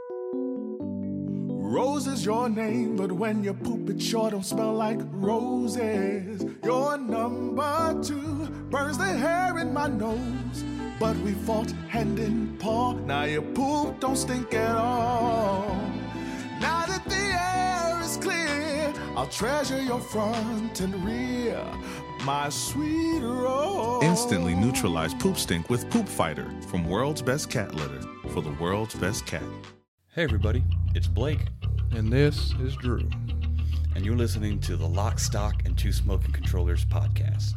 Rose is your name, but when you poop it sure don't smell like roses. Your number 2 burns the hair in my nose, but we fought hand in paw. Now your poop don't stink at all. Now that the air is clear, I'll treasure your front and rear, my sweet Rose. Instantly neutralize poop stink with Poop Fighter from World's Best Cat Litter for the world's best cat. Hey everybody, it's Blake. And this is Drew. And you're listening to the Lock, Stock, and Two Smoking Controllers podcast.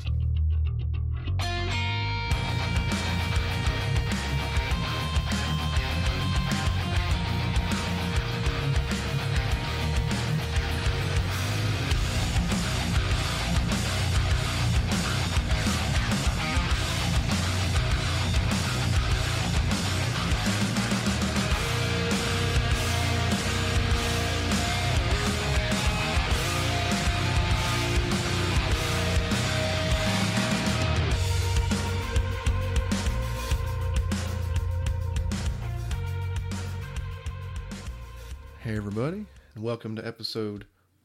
Hey everybody, and welcome to episode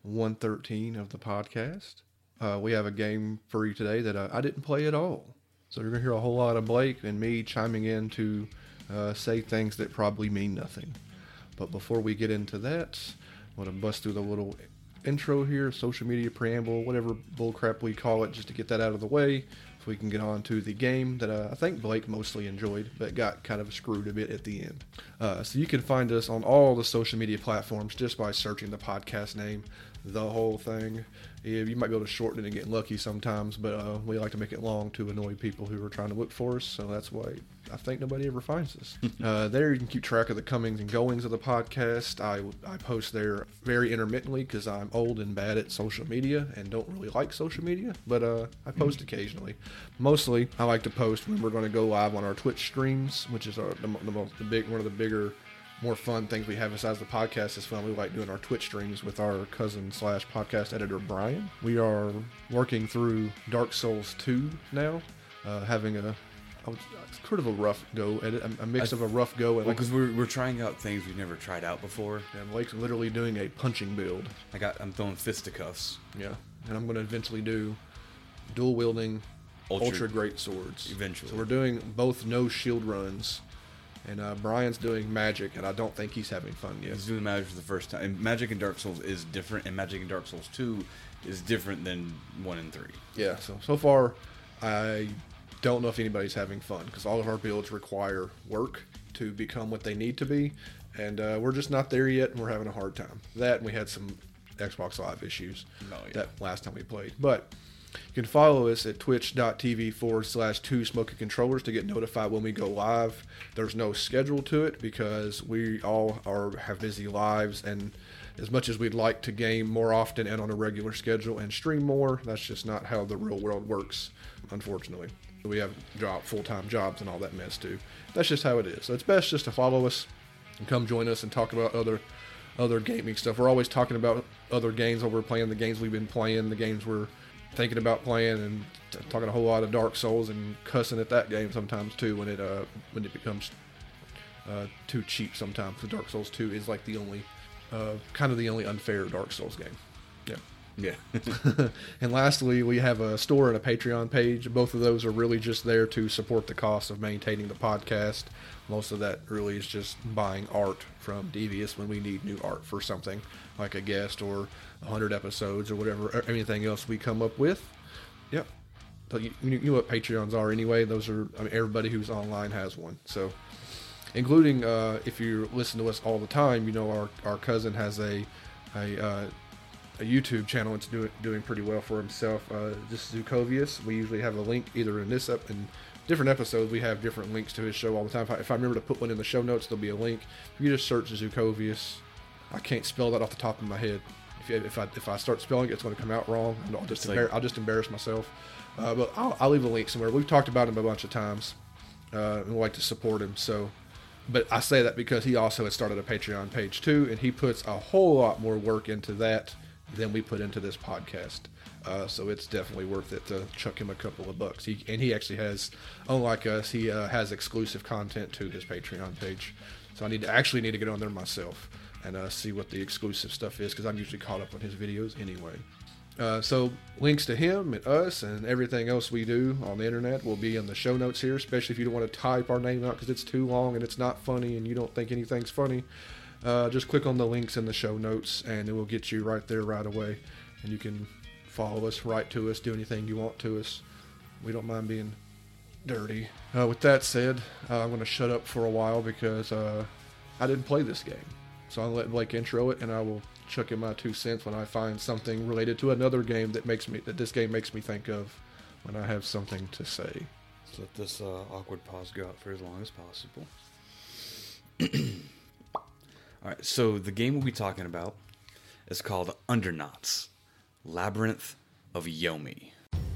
113 of the podcast. We have a game for you today that I didn't play at all. So you're going to hear a whole lot of Blake and me chiming in to say things that probably mean nothing. But before we get into that, I want to bust through the little intro here, social media preamble, whatever bullcrap we call it, just to get that out of the way. If we can get on to the game that I think Blake mostly enjoyed, but got kind of screwed a bit at the end. So you can find us on all the social media platforms just by searching the podcast name, the whole thing. You might be able to shorten it and get lucky sometimes, but we like to make it long to annoy people who are trying to look for us, so that's why I think nobody ever finds us. There you can keep track of the comings and goings of the podcast. I post there very intermittently because I'm old and bad at social media and don't really like social media, but I post occasionally. Mostly, I like to post when we're going to go live on our Twitch streams, which is one of the bigger, more fun things we have besides the podcast is fun. We like doing our Twitch streams with our cousin / podcast editor, Brian. We are working through Dark Souls 2 now, having sort of a rough go at it, a mix of a rough go. Well, because we're trying out things we've never tried out before. And Blake's literally doing a punching build. I'm throwing fisticuffs. Yeah, and I'm going to eventually do dual wielding ultra great swords. Eventually. So we're doing both no shield runs. And Brian's doing magic, and I don't think he's having fun yet. He's doing magic for the first time. And magic in Dark Souls is different, and magic in Dark Souls 2 is different than 1 and 3. Yeah, so far, I don't know if anybody's having fun, because all of our builds require work to become what they need to be, and we're just not there yet, and we're having a hard time. That, and we had some Xbox Live issues that last time we played. But you can follow us at twitch.tv/2 smoking controllers to get notified when we go live. There's no schedule to it because we all have busy lives, and as much as we'd like to game more often and on a regular schedule and stream more, that's just not how the real world works, unfortunately. We have full-time jobs and all that mess too. That's just how it is. So it's best just to follow us and come join us and talk about other gaming stuff. We're always talking about other games while we're playing, the games we've been playing, the games we're thinking about playing, and talking a whole lot of Dark Souls and cussing at that game sometimes too when it becomes too cheap sometimes. The Dark Souls 2 is like the only unfair Dark Souls game. Yeah. And lastly, we have a store and a Patreon page. Both of those are really just there to support the cost of maintaining the podcast. Most of that really is just buying art from Devious when we need new art for something like a guest or 100 episodes or whatever, or anything else we come up with. Yep. So you know what Patreons are anyway. Those are, everybody who's online has one. So, including if you listen to us all the time, you know our cousin has a YouTube channel. It's doing pretty well for himself. Just Zucovius. We usually have a link either in this in different episodes. We have different links to his show all the time. If I remember to put one in the show notes, there'll be a link. If you just search Zucovius, I can't spell that off the top of my head. If I start spelling it, it's going to come out wrong. I'll just embarrass myself. But I'll leave a link somewhere. We've talked about him a bunch of times, and we like to support him. So, but I say that because he also has started a Patreon page too, and he puts a whole lot more work into that than we put into this podcast. So it's definitely worth it to chuck him a couple of bucks. He actually has, unlike us, he has exclusive content to his Patreon page. So I need to get on there myself and see what the exclusive stuff is, because I'm usually caught up on his videos anyway. So links to him and us and everything else we do on the internet will be in the show notes here, especially if you don't want to type our name out because it's too long and it's not funny and you don't think anything's funny. Just click on the links in the show notes and it will get you right there right away. And you can follow us, write to us, do anything you want to us. We don't mind being dirty. With that said, I'm going to shut up for a while because I didn't play this game. So I'll let Blake intro it, and I will chuck in my 2 cents when I find something related to another game that this game makes me think of when I have something to say. Let's let this awkward pause go out for as long as possible. All right, so the game we'll be talking about is called Underknots: Labyrinth of Yomi.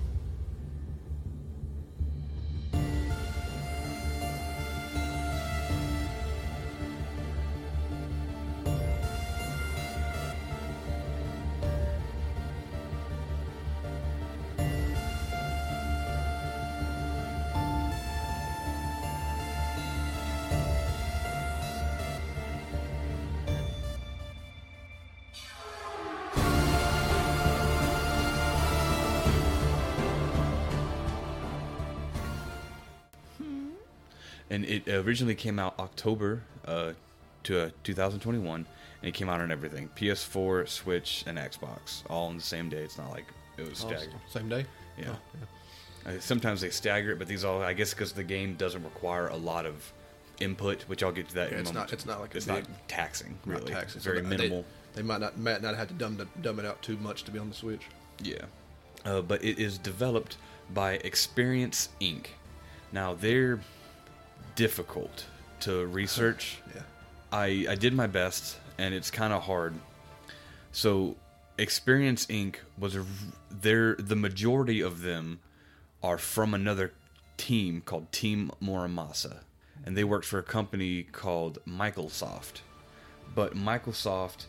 And it originally came out October 2021, and it came out on everything. PS4, Switch, and Xbox, all on the same day. It's not like it was staggered. Same day? Yeah. Sometimes they stagger it, but these all, I guess because the game doesn't require a lot of input, which I'll get to that in a moment. It's not like it's not taxing, really. Not taxing. It's very minimal. They might not have to dumb it out too much to be on the Switch. Yeah. But it is developed by Experience Inc. Now, they're difficult to research. Yeah. I did my best, and it's kind of hard. So, Experience Inc. the majority of them are from another team called Team Muramasa, and they worked for a company called Microsoft. But Microsoft.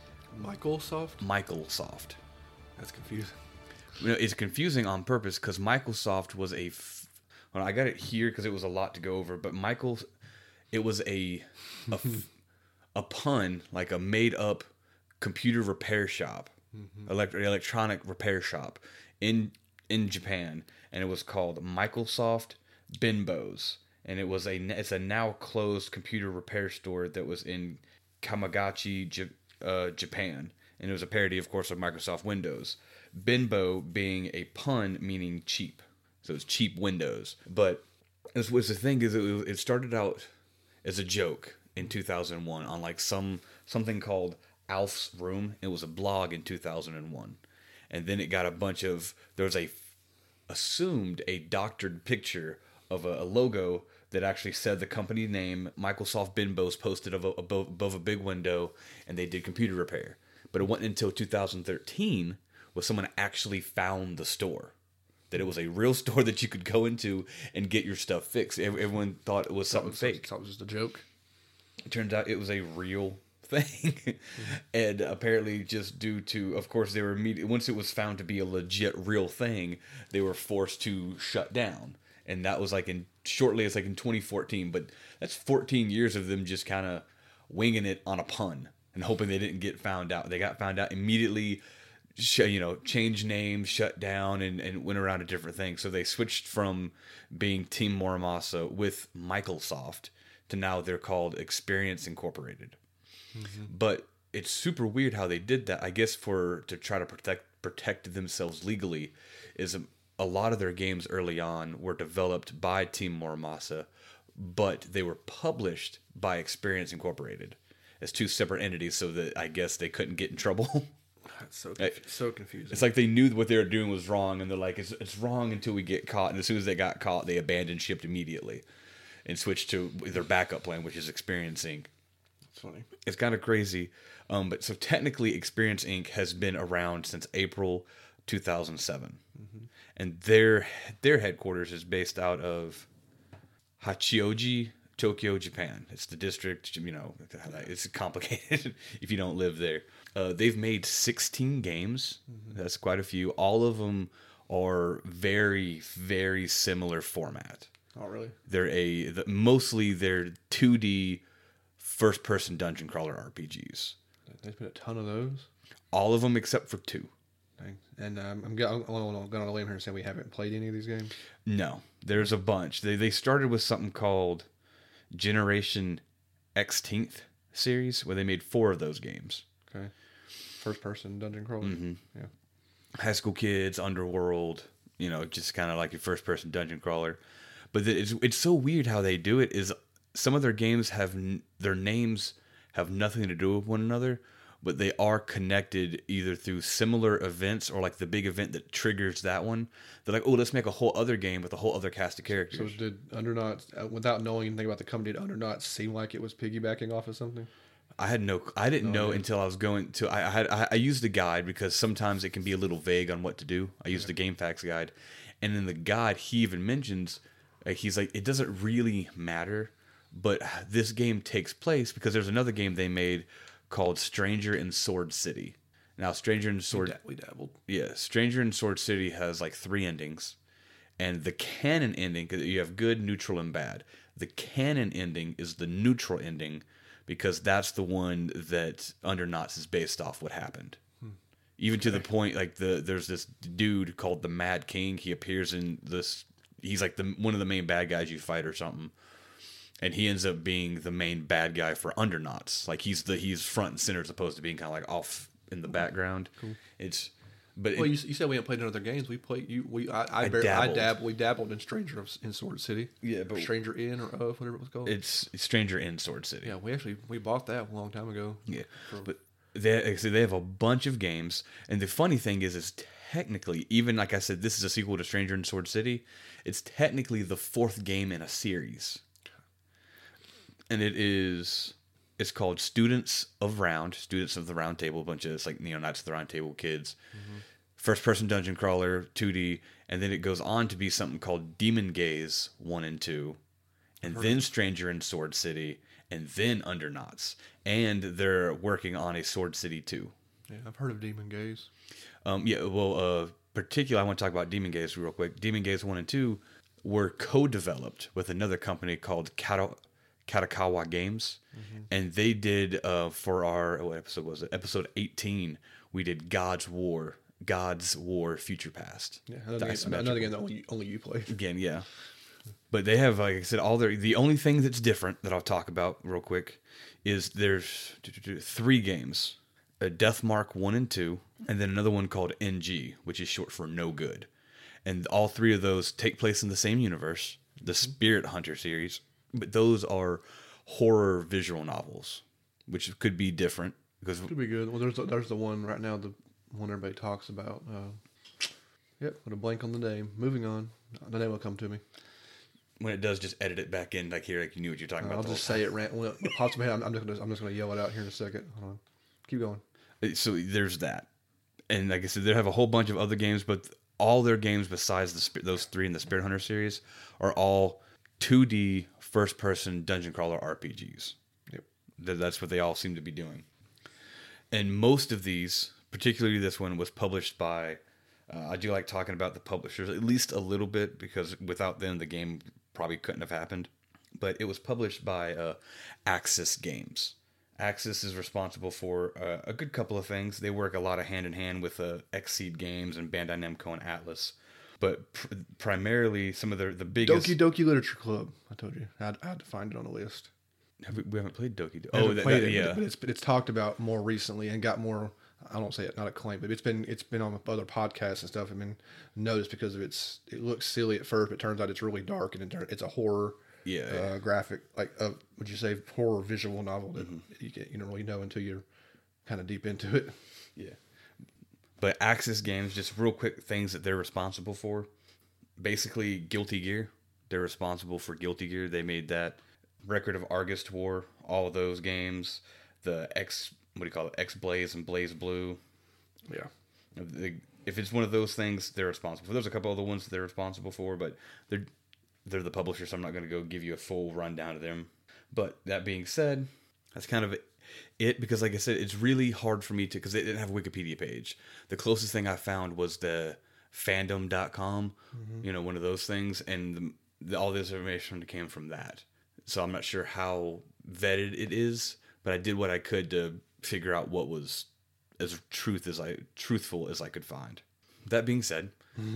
That's confusing. It's confusing on purpose because Microsoft was well, I got it here because it was a lot to go over, but it was a pun, like a made-up computer repair shop, electronic repair shop in Japan, and it was called Microsoft Binbos, and it's a now closed computer repair store that was in Kamagachi, Japan, and it was a parody, of course, of Microsoft Windows. Binbo being a pun meaning cheap. So it's cheap Windows. But this was the thing is it started out as a joke in 2001 on like something called Alf's Room. It was a blog in 2001. And then it got there was assumed a doctored picture of a logo that actually said the company name, Microsoft Binbos, posted above a big window, and they did computer repair. But it wasn't until 2013 when someone actually found the store. That it was a real store that you could go into and get your stuff fixed. Everyone thought it was something fake. Thought it was just a joke. It turns out it was a real thing. And apparently just due to, of course, they were once it was found to be a legit real thing, they were forced to shut down. And that was like shortly, it's like in 2014. But that's 14 years of them just kind of winging it on a pun and hoping they didn't get found out. They got found out immediately. Changed names, shut down, and went around to different things. So they switched from being Team Muramasa with Microsoft to now they're called Experience Incorporated. Mm-hmm. But it's super weird how they did that. I guess to try to protect themselves legally, is a lot of their games early on were developed by Team Muramasa, but they were published by Experience Incorporated as two separate entities, so that I guess they couldn't get in trouble. That's so confusing. It's like they knew what they were doing was wrong, and they're like, it's wrong until we get caught. And as soon as they got caught, they abandoned ship immediately and switched to their backup plan, which is Experience Inc. It's funny. It's kind of crazy. But so technically, Experience Inc. has been around since April 2007. Mm-hmm. And their headquarters is based out of Hachioji, Tokyo, Japan. It's the district, it's complicated if you don't live there. They've made 16 games. Mm-hmm. That's quite a few. All of them are very, very similar format. Oh, really? They're mostly they're 2D first-person dungeon crawler RPGs. There's been a ton of those. All of them except for 2. Dang. And I'm going on a limb here and say we haven't played any of these games. No, there's a bunch. They started with something called Generation Xth series, where they made 4 of those games. Okay. First person dungeon crawler. Mm-hmm. Yeah. High School Kids, Underworld, just kind of like your first person dungeon crawler. But it's so weird how they do it. Is some of their games their names have nothing to do with one another, but they are connected either through similar events or like the big event that triggers that one. They're like, oh, let's make a whole other game with a whole other cast of characters. So did Undernauts, without knowing anything about the company, did Undernauts seem like it was piggybacking off of something? I didn't know until I was going to. I used the guide because sometimes it can be a little vague on what to do. I used the GameFAQs guide, and in the guide he even mentions, he's like, it doesn't really matter, but this game takes place because there's another game they made called Stranger in Sword City. Now, Stranger in Sword, We dabbled. yeah, Stranger in Sword City has like 3 endings, and the canon ending, because you have good, neutral, and bad. The canon ending is the neutral ending, because that's the one that Undernauts is based off what happened. Even to the point, like there's this dude called the Mad King. He appears in this. He's like one of the main bad guys you fight or something, and he ends up being the main bad guy for Undernauts. Like he's front and center as opposed to being kind of like off in the background. Cool. Well, you said we haven't played in other games. We played I dabbled in Stranger in Sword City. Yeah, but Stranger in or of, whatever it was called. It's Stranger in Sword City. Yeah, we bought that a long time ago. Yeah, but they have a bunch of games, and the funny thing is technically, even like I said, this is a sequel to Stranger in Sword City. It's technically the 4th game in a series, and it's called Students of the Round Table, a bunch of Knights of the Round Table kids. Mm-hmm. First person dungeon crawler, 2D, and then it goes on to be something called Demon Gaze 1 and 2, and then Stranger in Sword City, and then Undernauts, and they're working on a Sword City 2. Yeah, I've heard of Demon Gaze. Particularly, I want to talk about Demon Gaze real quick. Demon Gaze 1 and 2 were co-developed with another company called Katakawa Games, and they did for our what episode was it? Episode 18. We did God's War Future Past. Yeah, another game that only you play. Again, yeah. But they have, like I said, the only thing that's different that I'll talk about real quick is there's 3 games: a Deathmark 1 and 2, and then another one called NG, which is short for No Good. And all 3 of those take place in the same universe, the Spirit Hunter series. But those are horror visual novels, which could be different because could be good. Well, there's the one right now, the one everybody talks about. With a blank on the name. Moving on, the name will come to me. When it does, just edit it back in, like here, like you knew what you're talking about. I'll just say it. When it pops in my head, I'm just gonna yell it out here in a second. Hold on, keep going. So there's that, and like I said, they have a whole bunch of other games, but all their games besides those 3 in the Spirit Hunter series are all 2D first-person dungeon crawler RPGs. Yep. That's what they all seem to be doing. And most of these, particularly this one, was published by... I do like talking about the publishers, at least a little bit, because without them, the game probably couldn't have happened. But it was published by Axis Games. Axis is responsible for a good couple of things. They work a lot of hand-in-hand with Xseed Games and Bandai Namco and Atlas. But primarily, some of the biggest... Doki Doki Literature Club. I told you. I had to find it on the list. We haven't played Doki Doki. But it's talked about more recently and got more... I don't say it, not acclaimed, but it's been on other podcasts and stuff. I mean, noticed because of it looks silly at first, but it turns out it's really dark and it's a horror graphic, would you say horror visual novel that you don't really know until you're kind of deep into it. Yeah. But Axis Games, just real quick things that they're responsible for. Basically, Guilty Gear. They're responsible for Guilty Gear. They made that. Record of Argist War, all of those games. The X-Blaze and Blaze Blue. Yeah. If it's one of those things, they're responsible for. There's a couple other ones that they're responsible for, but they're the publisher, so I'm not going to go give you a full rundown of them. But that being said, that's kind of it, because like I said, it's really hard for me to, because they didn't have a Wikipedia page. The closest thing I found was the fandom.com, one of those things, and all this information came from that. So I'm not sure how vetted it is, but I did what I could to figure out what was as truthful as I could find. That being said,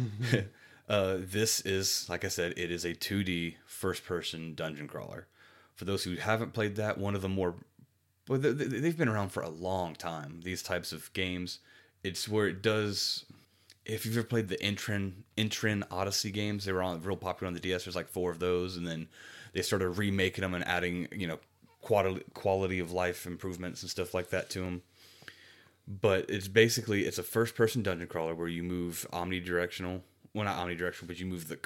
this is, like I said, it is a 2D first-person dungeon crawler. For those who haven't played that, one of the more... Well, they've been around for a long time, these types of games. It's where it does... If you've ever played the Intrin Odyssey games, they were real popular on the DS. There's like 4 of those, and then they started remaking them and adding, quality of life improvements and stuff like that to them. But it's a first-person dungeon crawler where you move omnidirectional. Well, not omnidirectional, but you move the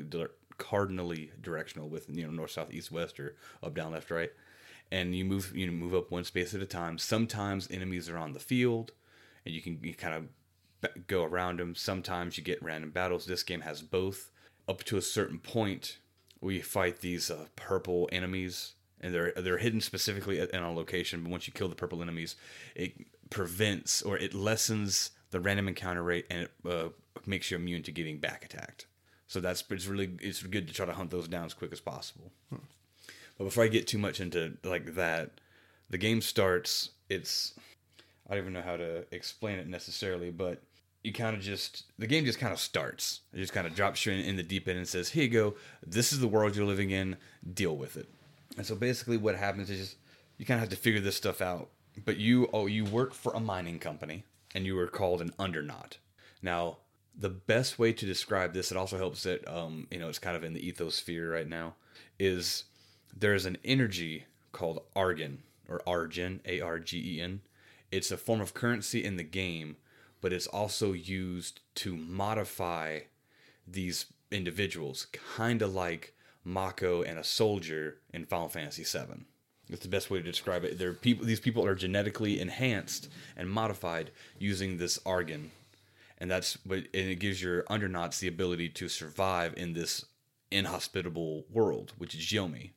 cardinally directional with north, south, east, west, or up, down, left, right, and you move up one space at a time. Sometimes enemies are on the field, and you kind of go around them. Sometimes you get random battles. This game has both. Up to a certain point, we fight these purple enemies, and they're hidden specifically in a location. But once you kill the purple enemies, it prevents or it lessens the random encounter rate, and it makes you immune to getting back attacked. So it's good to try to hunt those down as quick as possible. But before I get too much into like that, the game starts. I don't even know how to explain it necessarily, but the game just kind of starts. It just kind of drops you in the deep end and says, here you go. This is the world you're living in. Deal with it. And so basically what happens is you kind of have to figure this stuff out. But you work for a mining company, and you are called an undernaut. Now, the best way to describe this, it also helps that, it's kind of in the ethosphere right now, is there's an energy called Argen, or Argen, Argen. It's a form of currency in the game, but it's also used to modify these individuals, kind of like Mako and a soldier in Final Fantasy VII. That's the best way to describe it. These people are genetically enhanced and modified using this Argen, and it gives your undernauts the ability to survive in this inhospitable world, which is Yomi.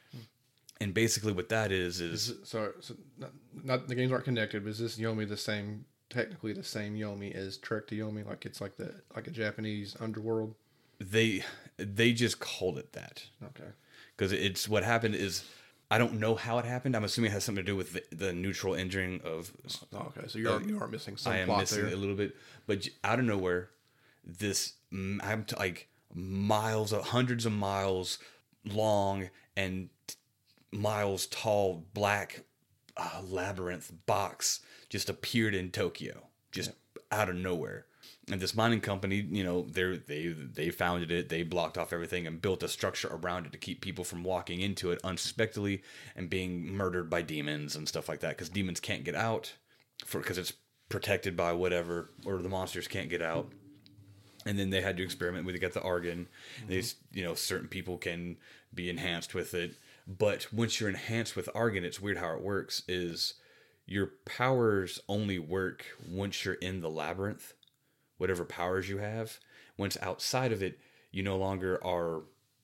And basically, what that is so not the games aren't connected. But is this Yomi technically the same Yomi as Trek to Yomi? Like it's like a Japanese underworld. They just called it that. Okay. Because it's what happened is. I don't know how it happened. I'm assuming it has something to do with the neutral ending of... Oh, okay, so you are missing some plot there. I am missing a little bit. But out of nowhere, miles, hundreds of miles long and miles tall black labyrinth box just appeared in Tokyo. Just out of nowhere. And this mining company, they founded it. They blocked off everything and built a structure around it to keep people from walking into it unsuspectedly and being murdered by demons and stuff like that. Because demons can't get out because it's protected by whatever, or the monsters can't get out. And then they had to experiment with it, get the Argen. Mm-hmm. Certain people can be enhanced with it. But once you're enhanced with Argen, it's weird how it works. Is your powers only work once you're in the labyrinth. Whatever powers you have, once outside of it, you no longer are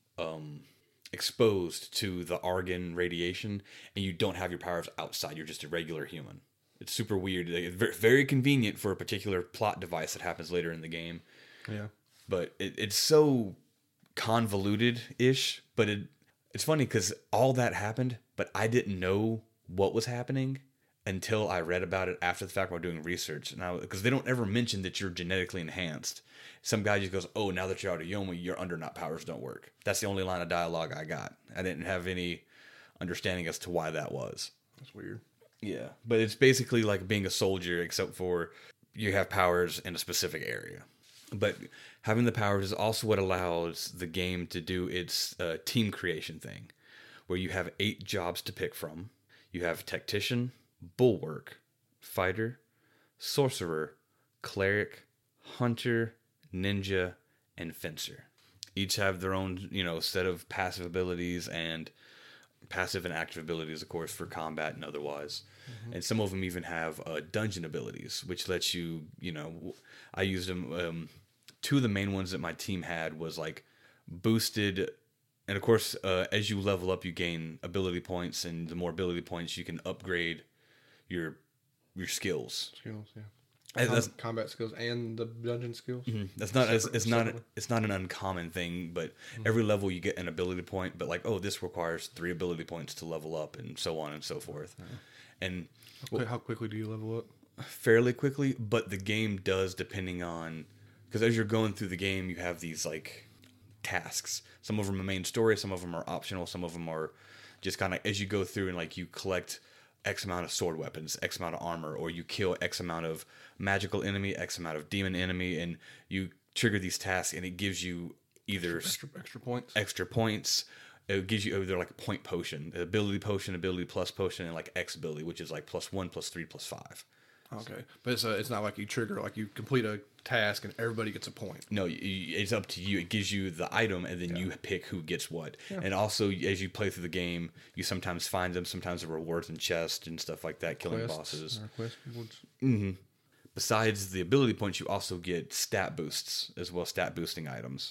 exposed to the Argen radiation, and you don't have your powers outside. You're just a regular human. It's super weird. It's very convenient for a particular plot device that happens later in the game. Yeah. But it's so convoluted-ish, but it's funny because all that happened, but I didn't know what was happening until I read about it after the fact while doing research. Because they don't ever mention that you're genetically enhanced. Some guy just goes, oh, now that you're out of Yomi, your undernaut powers don't work. That's the only line of dialogue I got. I didn't have any understanding as to why that was. That's weird. Yeah, but it's basically like being a soldier, except for you have powers in a specific area. But having the powers is also what allows the game to do its team creation thing, where you have 8 jobs to pick from. You have Tactician, Bulwark, Fighter, Sorcerer, Cleric, Hunter, Ninja, and Fencer. Each have their own, set of passive abilities and passive and active abilities, of course, for combat and otherwise. Mm-hmm. And some of them even have dungeon abilities, which lets you, I used them. 2 of the main ones that my team had was like boosted. And of course, as you level up, you gain ability points, and the more ability points, you can upgrade your skills. Yeah. That's, combat skills and the dungeon skills. that's not Separate- it's not separately? it's not an uncommon thing, but every level you get an ability point. But like, oh, this requires 3 ability points to level up, and so on and so forth. And How quickly do you level up? fairly quickly, but the game does, depending on, because as you're going through the game, you have these like tasks. Some of them are main story, some of them are optional, some of them are just kind of as you go through and like you collect X amount of sword weapons, X amount of armor, or you kill X amount of magical enemy, X amount of demon enemy, and you trigger these tasks, and it gives you either Extra points. extra points. It gives you either like a point potion, ability potion, ability plus potion, and like X ability, which is like +1, +3, +5. Okay, but it's not like you trigger, like you complete a task and everybody gets a point. No, it's up to you. It gives you the item, and then you pick who gets what. And also, as you play through the game, you sometimes find them. Sometimes the rewards in chests and stuff like that, killing bosses. Or quest rewards. Besides the ability points, you also get stat boosts as well, stat boosting items.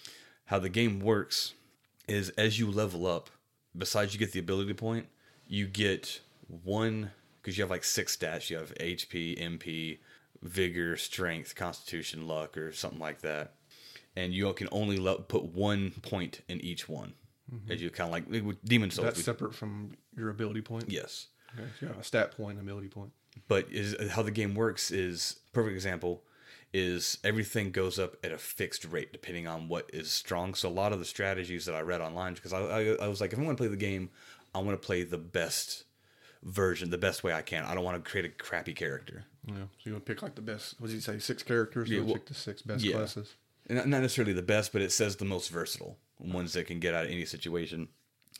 How the game works is as you level up, besides you get the ability point, you get one, because you have like 6 stats. You have HP, MP, Vigor, Strength, Constitution, Luck, or something like that. And you can only put 1 point in each one. As you kind of like with Demon Souls. That's separate from your ability point. Yes. Okay, so you have a stat point, ability point. But how the game works is, perfect example, is everything goes up at a fixed rate depending on what is strong. So a lot of the strategies that I read online, because I was like, if I'm going to play the game, I want to play the best version, the best way I can. I don't want to create a crappy character. Yeah, so you want to pick like the best. What did you say? 6 characters. Yeah, So well, pick the 6 best yeah. classes. And not necessarily the best, but it says the most versatile ones that can get out of any situation.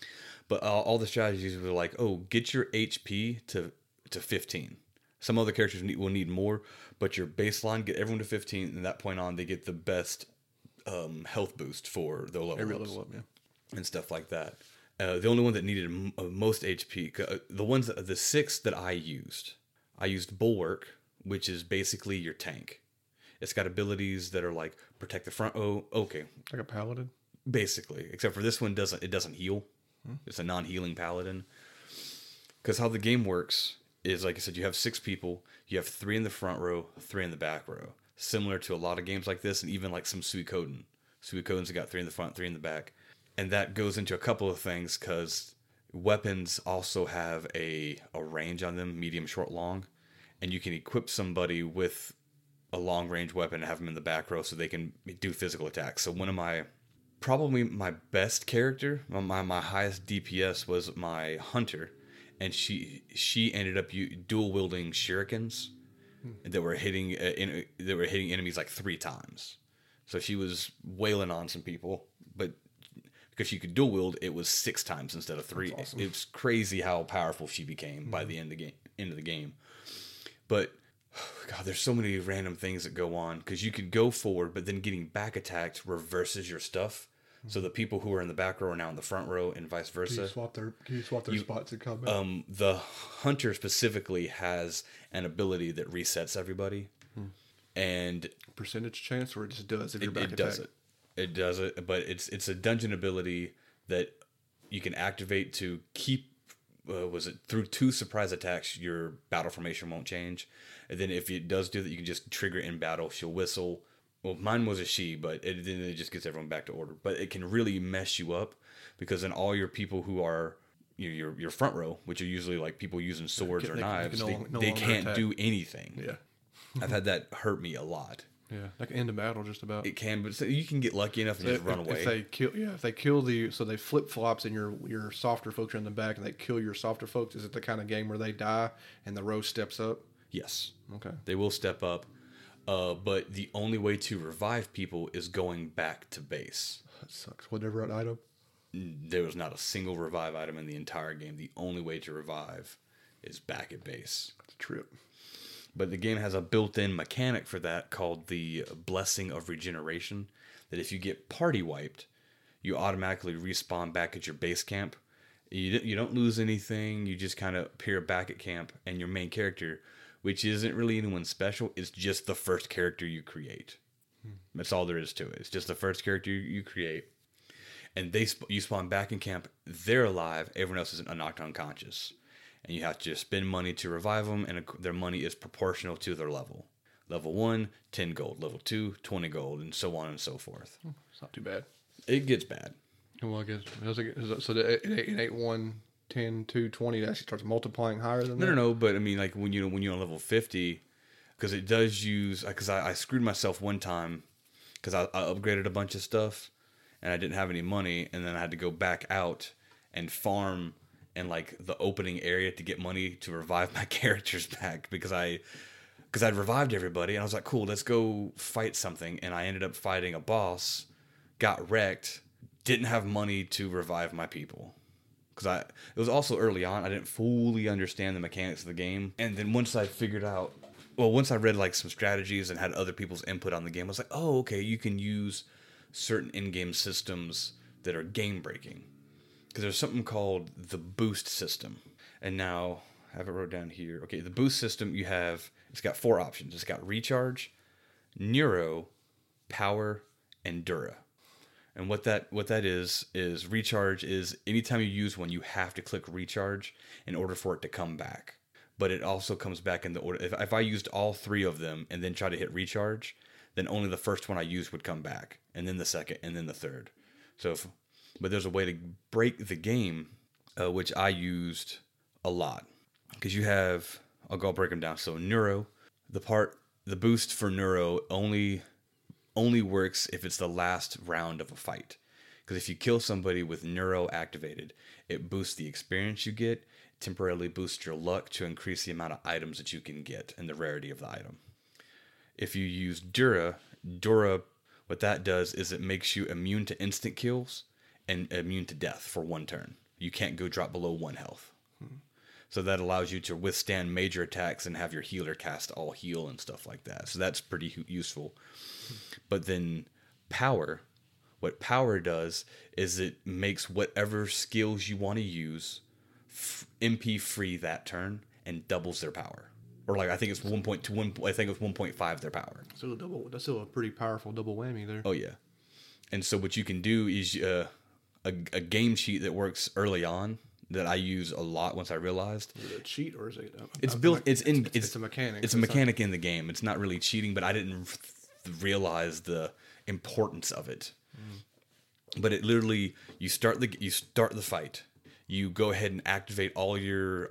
But all the strategies were like, oh, get your HP to 15. Some other characters will need more, but your baseline, get everyone to 15, and that point on, they get the best health boost for their level Every ups level up, yeah. and stuff like that. The only one that needed most HP, the 6 that I used Bulwark, which is basically your tank. It's got abilities that are like protect the front. Oh, okay, Like a paladin. basically, except for this one doesn't heal. It's a non-healing paladin. Because how the game works is, like I said, you have 6 people. You have 3 in the front row, 3 in the back row. Similar to a lot of games like this, and even like some Suikoden. Suikoden's got 3 in the front, 3 in the back. And that goes into a couple of things, because weapons also have a range on them, medium, short, long. And you can equip somebody with a long-range weapon and have them in the back row so they can do physical attacks. So one of probably my best character, my highest DPS was my hunter, and she ended up dual wielding shurikens that were hitting enemies like 3 times. So she was wailing on some people, but because she could dual wield, it was 6 times instead of 3. Awesome. It's crazy how powerful she became by the end of the game. But God, there's so many random things that go on, because you could go forward, but then getting back attacked reverses your stuff. So the people who are in the back row are now in the front row, and vice Can you versa. swap their spots in combat? The hunter specifically has an ability that resets everybody, and Percentage chance, or it just does if you're back it does attack? it does it. But it's a dungeon ability that you can activate to keep. Through 2 surprise attacks, your battle formation won't change, and then if it does do that, you can just trigger in battle. She'll whistle. Well, mine was a she, but then it just gets everyone back to order. But it can really mess you up, because then all your people who are your front row, which are usually like people using swords or they can knives, no they longer can't attack. do anything. Yeah. I've had that hurt me a lot. Yeah. Like end of battle, just about. It can, but so you can get lucky enough and just run away. If they kill so they flip flops and your softer folks are in the back and they kill your softer folks. Is it the kind of game where they die and the row steps up? Yes. Okay. They will step up. But the only way to revive people is going back to base. That sucks. Whatever an item. There was not a single revive item in the entire game. The only way to revive is back at base. It's a trip. But the game has a built-in mechanic for that called the Blessing of Regeneration, that if you get party wiped, you automatically respawn back at your base camp. You don't lose anything. You just kind of appear back at camp, and your main character, which isn't really anyone special, is just the first character you create. That's all there is to it. It's just the first character you create. And you spawn back in camp. They're alive. Everyone else is knocked unconscious. And you have to spend money to revive them, and their money is proportional to their level. Level 1, 10 gold. Level 2, 20 gold, and so on and so forth. It's not too bad. It gets bad. Well, I guess so. It ain't 1, 10, 2, 20. It actually starts multiplying higher than that. No. But I mean, like when you're on level 50, because it does use. Because I screwed myself one time because I upgraded a bunch of stuff and I didn't have any money, and then I had to go back out and farm in like the opening area to get money to revive my characters back because I'd revived everybody, and I was like, cool, let's go fight something, and I ended up fighting a boss, got wrecked, didn't have money to revive my people. Because it was also early on, I didn't fully understand the mechanics of the game, and then once I read like some strategies and had other people's input on the game, I was like, oh, okay, you can use certain in-game systems that are game-breaking. Because there's something called the boost system. And now, I have it wrote down here. Okay, the boost system, it's got 4 options. It's got recharge, neuro, power, and dura. And what that is recharge is anytime you use one, you have to click recharge in order for it to come back. But it also comes back in the order. If I used all 3 of them and then try to hit recharge, then only the first one I used would come back, and then the second, and then the third. But there's a way to break the game, which I used a lot. Because I'll break them down. So neuro, the boost for neuro only works if it's the last round of a fight. Because if you kill somebody with neuro activated, it boosts the experience you get, temporarily boosts your luck to increase the amount of items that you can get and the rarity of the item. If you use dura, what that does is it makes you immune to instant kills and immune to death for 1 turn. You can't go drop below 1 health. So that allows you to withstand major attacks and have your healer cast all heal and stuff like that. So that's pretty useful. But then what power does is it makes whatever skills you want to use MP free that turn and doubles their power. Or like I think it's 1.2. I think it's 1.5 their power. So that's still a pretty powerful double whammy there. Oh yeah. And so what you can do is a game cheat that works early on that I use a lot once I realized. Is it a cheat or is it? It's built. It's a mechanic. It's a mechanic in the game. It's not really cheating, but I didn't realize the importance of it. But it literally, you start the fight. You go ahead and activate all your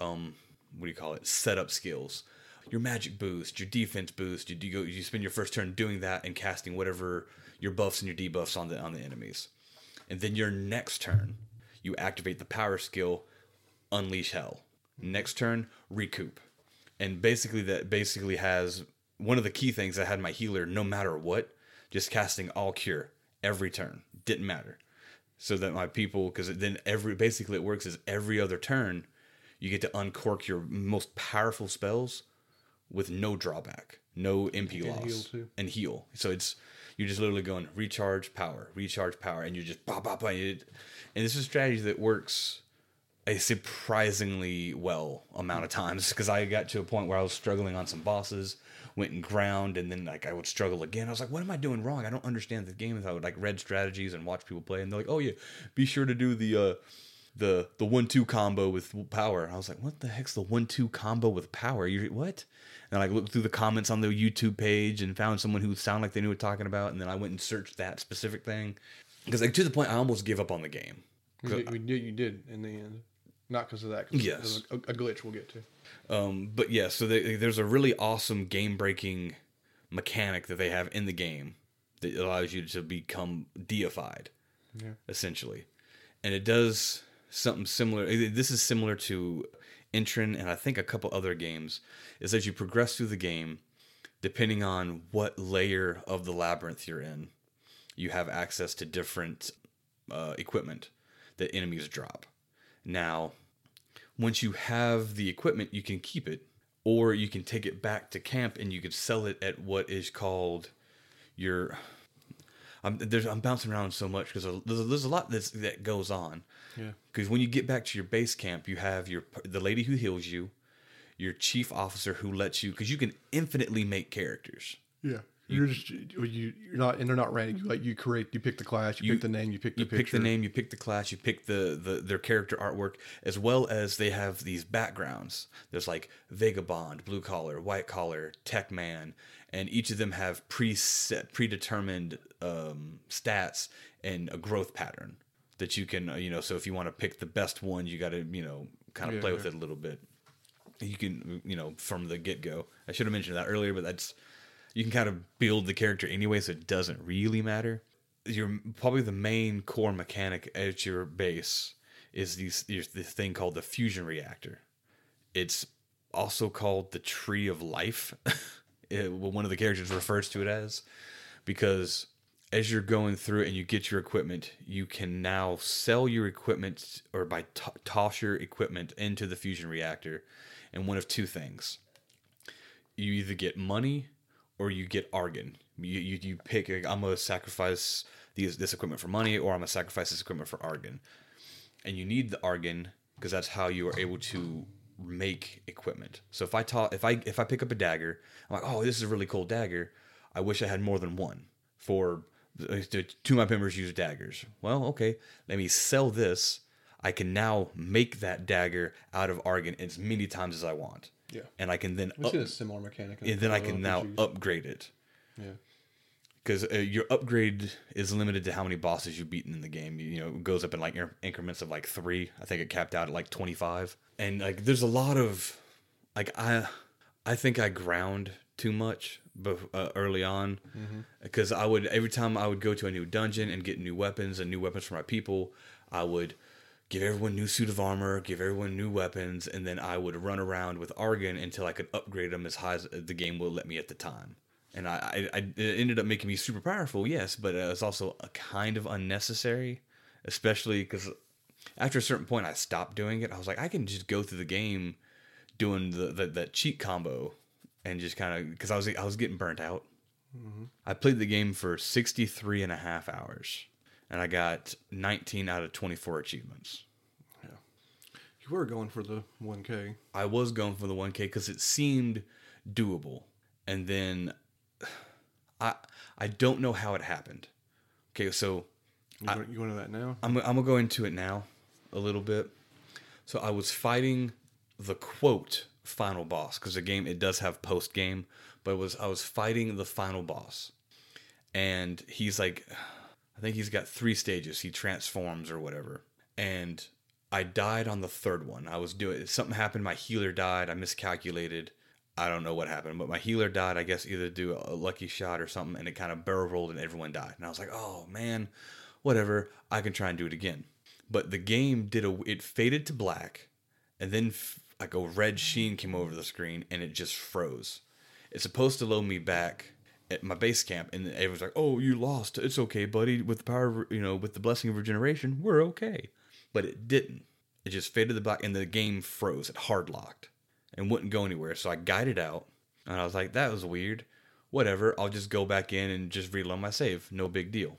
setup skills, your magic boost, your defense boost. You spend your first turn doing that and casting whatever your buffs and your debuffs on the enemies, and then your next turn you activate the power skill, Unleash Hell. Next turn, Recoup, and basically has one of the key things. I had my healer no matter what, just casting all cure every turn, didn't matter. So that my people, because then basically it works is every other turn, you get to uncork your most powerful spells with no drawback, no MP loss, and heal. So you're just literally going recharge power, and you're just pop. And this is a strategy that works a surprisingly well amount of times, because I got to a point where I was struggling on some bosses, went and ground, and then like I would struggle again. I was like, what am I doing wrong? I don't understand the game. And I would like read strategies and watch people play, and they're like, oh yeah, be sure to do the 1-2 combo with power. And I was like, what the heck's the 1-2 combo with power? What? And I looked through the comments on the YouTube page and found someone who sounded like they knew what talking about, and then I went and searched that specific thing, because like to the point I almost gave up on the game. You did in the end, not because of that. Yes, there's a glitch we'll get to. But yeah, so there's a really awesome game-breaking mechanic that they have in the game that allows you to become deified, essentially, and it does something similar. This is similar to Entren and I think a couple other games. Is as you progress through the game, depending on what layer of the labyrinth you're in, you have access to different equipment that enemies drop. Now, once you have the equipment, you can keep it, or you can take it back to camp and you could sell it at what is called your... I'm bouncing around so much because there's a lot that goes on. Yeah. Because when you get back to your base camp, you have the lady who heals you, your chief officer who lets you... Because you can infinitely make characters. Yeah. You're not, and they're not random. Like you pick the class, you pick the name, you pick the picture. You pick the name, you pick the class, you pick their character artwork, as well as they have these backgrounds. There's like Vagabond, Blue Collar, White Collar, Tech Man, and each of them have predetermined stats and a growth pattern that you can, so if you want to pick the best one, you got to, kind of play with it a little bit. You can, from the get-go. I should have mentioned that earlier, but you can kind of build the character anyway, so it doesn't really matter. Probably the main core mechanic at your base is this thing called the fusion reactor. It's also called the Tree of Life. One of the characters refers to it as, because as you're going through it and you get your equipment, you can now sell your equipment or toss your equipment into the fusion reactor, and one of two things. You either get money or you get Argon. You pick, I'm going to sacrifice this equipment for money, or I'm going to sacrifice this equipment for Argon. And you need the Argon because that's how you are able to make equipment. So if I pick up a dagger, I'm like, oh, this is a really cool dagger. I wish I had more than one. Two of my members use daggers. Well, okay, let me sell this. I can now make that dagger out of Argon as many times as I want. Yeah, and I can then a similar mechanic. And then I can now upgrade it. Yeah, because your upgrade is limited to how many bosses you've beaten in the game. It goes up in like increments of like 3. I think it capped out at like 25. And like, there's a lot of like I think I ground too much early on, because every time I would go to a new dungeon and get new weapons for my people, I would give everyone new suit of armor, give everyone new weapons, and then I would run around with Argon until I could upgrade them as high as the game will let me at the time. And it ended up making me super powerful, yes, but it was also a kind of unnecessary, especially because after a certain point I stopped doing it. I was like, I can just go through the game doing that cheat combo, and just kind of, because I was getting burnt out. I played the game for 63 and a half hours. And I got 19 out of 24 achievements. Yeah. You were going for the 1K. I was going for the 1K because it seemed doable. And then I don't know how it happened. Okay, so You going to that now? I'm going to go into it now a little bit. So I was fighting the quote final boss, because the game, it does have post game, but I was fighting the final boss. And he's like, I think he's got 3 stages. He transforms or whatever. And I died on the 3rd one. Something happened. My healer died. I miscalculated. I don't know what happened, but my healer died. I guess either do a lucky shot or something, and it kind of barrel rolled and everyone died. And I was like, oh man, whatever. I can try and do it again. But the game it faded to black, and then like a red sheen came over the screen, and it just froze. It's supposed to load me back at my base camp, and everyone's like, oh, you lost. It's okay, buddy. With the power of, with the blessing of regeneration, we're okay. But it didn't. It just faded to black, and the game froze. It hard locked and wouldn't go anywhere. So I guided out, and I was like, that was weird. Whatever. I'll just go back in and just reload my save. No big deal.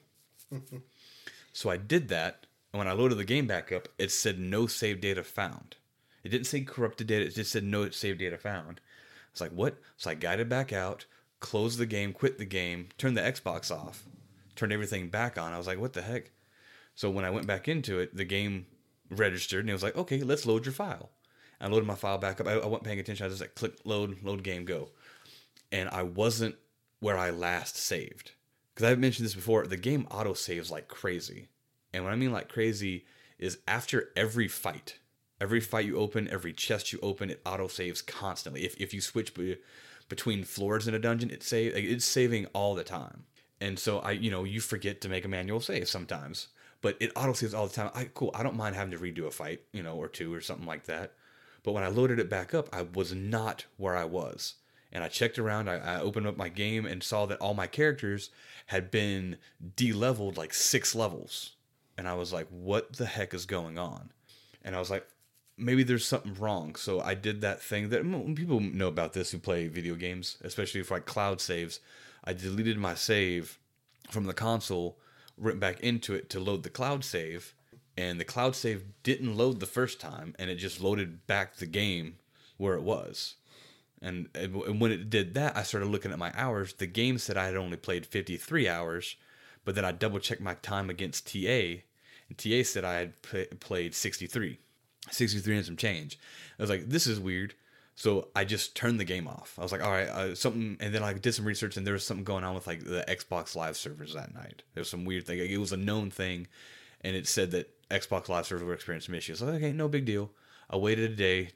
So I did that, and when I loaded the game back up, it said no save data found. It didn't say corrupted data. It just said no save data found. I was like, what? So I guided back out, closed the game, quit the game, turned the Xbox off, turned everything back on. I was like, what the heck? So when I went back into it, the game registered, and it was like, okay, let's load your file. I loaded my file back up. I wasn't paying attention. I just like, click, load game, go. And I wasn't where I last saved. Because I've mentioned this before, the game auto-saves like crazy. And what I mean like crazy is after every fight you open, every chest you open, it auto-saves constantly. If you switch between floors in a dungeon, it's saving all the time. And so you forget to make a manual save sometimes, but it auto-saves all the time. I don't mind having to redo a fight, or 2 or something like that. But when I loaded it back up, I was not where I was. And I checked around, I opened up my game and saw that all my characters had been de-leveled like 6 levels. And I was like, what the heck is going on? And I was like, maybe there's something wrong. So I did that thing that people know about this who play video games, especially for like cloud saves. I deleted my save from the console, went back into it to load the cloud save, and the cloud save didn't load the first time, and it just loaded back the game where it was. And when it did that, I started looking at my hours. The game said I had only played 53 hours, but then I double checked my time against TA, and TA said I had played 63 and some change. I was like, this is weird. So I just turned the game off. I was like, all right, something, and then I did some research, and there was something going on with like the Xbox Live servers that night. There was some weird thing. It was a known thing, and it said that Xbox Live servers were experiencing some issues. So okay, no big deal. I waited a day,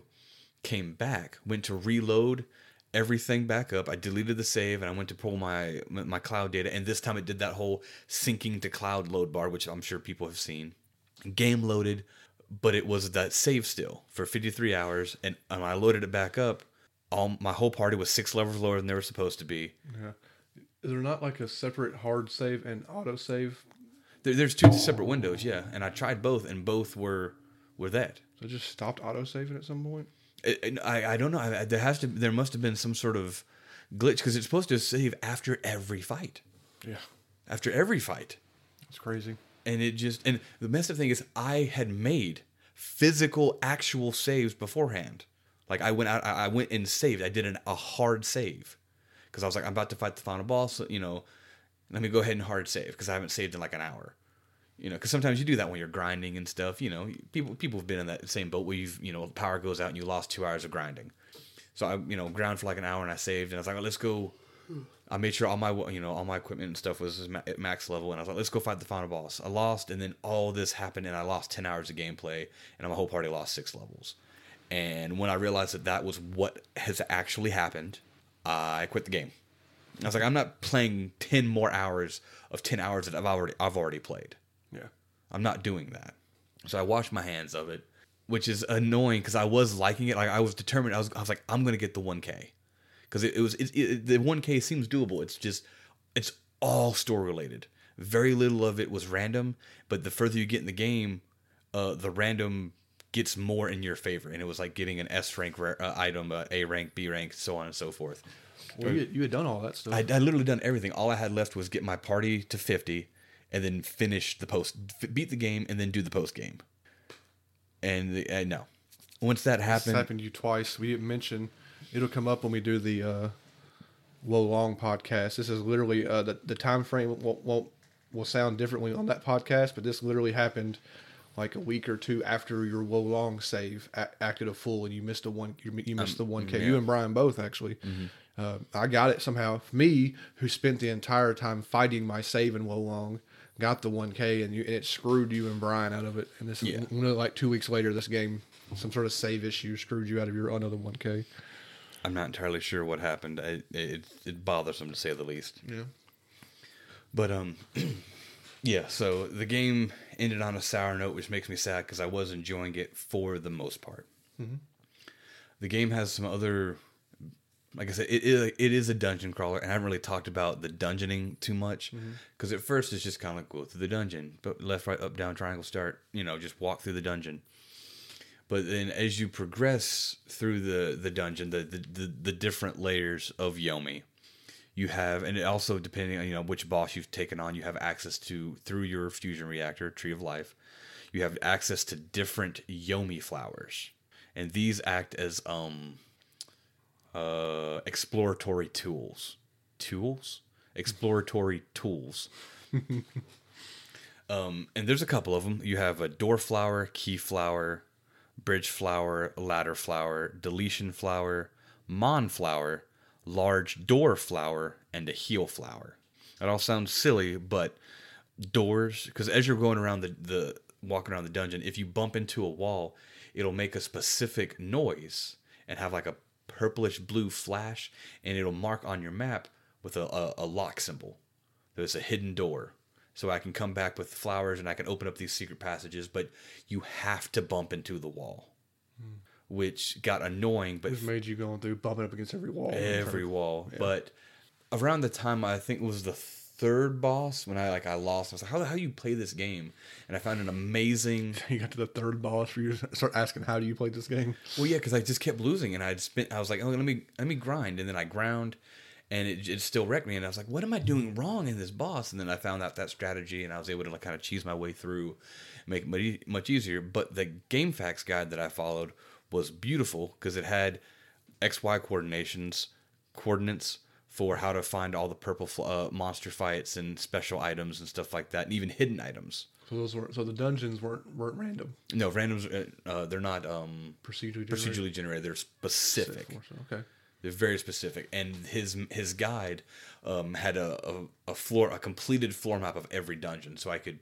came back, went to reload everything back up. I deleted the save, and I went to pull my cloud data, and this time it did that whole syncing to cloud load bar, which I'm sure people have seen. Game loaded. But it was that save still for 53 hours, and when I loaded it back up, my whole party was 6 levels lower than they were supposed to be. Yeah. Is there not like a separate hard save and auto save? There's 2 separate windows, yeah, and I tried both, and both were that. So it just stopped auto saving at some point? I don't know. There must have been some sort of glitch, because it's supposed to save after every fight. Yeah. After every fight. It's crazy. And and the messed up thing is I had made physical, actual saves beforehand. Like I went and saved. I did a hard save because I was like, I'm about to fight the final boss. So, let me go ahead and hard save because I haven't saved in like an hour. Because sometimes you do that when you're grinding and stuff. People have been in that same boat where power goes out and you lost 2 hours of grinding. So I ground for like an hour and I saved and I was like, let's go. I made sure all my equipment and stuff was at max level, and I was like, let's go fight the final boss. I lost, and then all this happened, and I lost 10 hours of gameplay, and my whole party lost 6 levels. And when I realized that was what has actually happened, I quit the game. I was like, I'm not playing 10 more hours of 10 hours that I've already played. Yeah, I'm not doing that. So I washed my hands of it, which is annoying because I was liking it. Like I was determined. I was like, I'm gonna get the 1K. Because the 1K seems doable. It's all store related. Very little of it was random, but the further you get in the game, the random gets more in your favor. And it was like getting an S rank item, A rank, B rank, so on and so forth. Well, you had done all that stuff. I literally done everything. All I had left was get my party to 50, and then finish beat the game, and then do the post game. And no, once that happened, This happened to you twice. We didn't mention. It'll come up when we do the Wo Long podcast. This is literally the time frame will sound differently on that podcast, but this literally happened like a week or two after your Wo Long save acted a full, and you missed you missed the 1K. Yeah. You and Brian both actually. Mm-hmm. I got it somehow. Me, who spent the entire time fighting my save in Wo Long, got the 1K, and it screwed you and Brian out of it. And this is like 2 weeks later. This game, some sort of save issue screwed you out of your another 1K. I'm not entirely sure what happened. It bothers them to say the least. Yeah. But yeah. So the game ended on a sour note, which makes me sad because I was enjoying it for the most part. Mm-hmm. The game has some other, like I said, it is a dungeon crawler, and I haven't really talked about the dungeoning too much because at first it's just kind of like go through the dungeon, but left, right, up, down, triangle, start. Just walk through the dungeon. But then as you progress through the dungeon, the different layers of Yomi, you have, and it also depending on which boss you've taken on, you have access to through your fusion reactor, Tree of Life. You have access to different Yomi flowers, and these act as exploratory tools. Exploratory tools. And there's a couple of them. You have a door flower, key flower, bridge flower, ladder flower, deletion flower, mon flower, large door flower, and a heal flower. It all sounds silly, but doors, because as you're going around the walking around the dungeon, if you bump into a wall, it'll make a specific noise and have like a purplish blue flash, and it'll mark on your map with a lock symbol. There's a hidden door. So I can come back with flowers and I can open up these secret passages, but you have to bump into the wall, which got annoying. But It made you going through bumping up against every wall. every wall. Yeah. But around the time I think it was the third boss when I lost, I was like, how do you play this game? And I found an amazing. You got to the third boss for you to start asking, how do you play this game? Well, yeah, because I just kept losing, and I was like, oh, let me grind, and then I ground. And it still wrecked me, and I was like, what am I doing wrong in this boss? And then I found out that strategy, and I was able to like kind of cheese my way through, make it much easier. But the GameFAQs guide that I followed was beautiful because it had XY coordinates for how to find all the purple monster fights and special items and stuff like that, and even hidden items. So the dungeons weren't random. No, randoms. They're not Procedurally generated. They're specific. Okay. They're very specific. And his guide had a completed floor map of every dungeon, so I could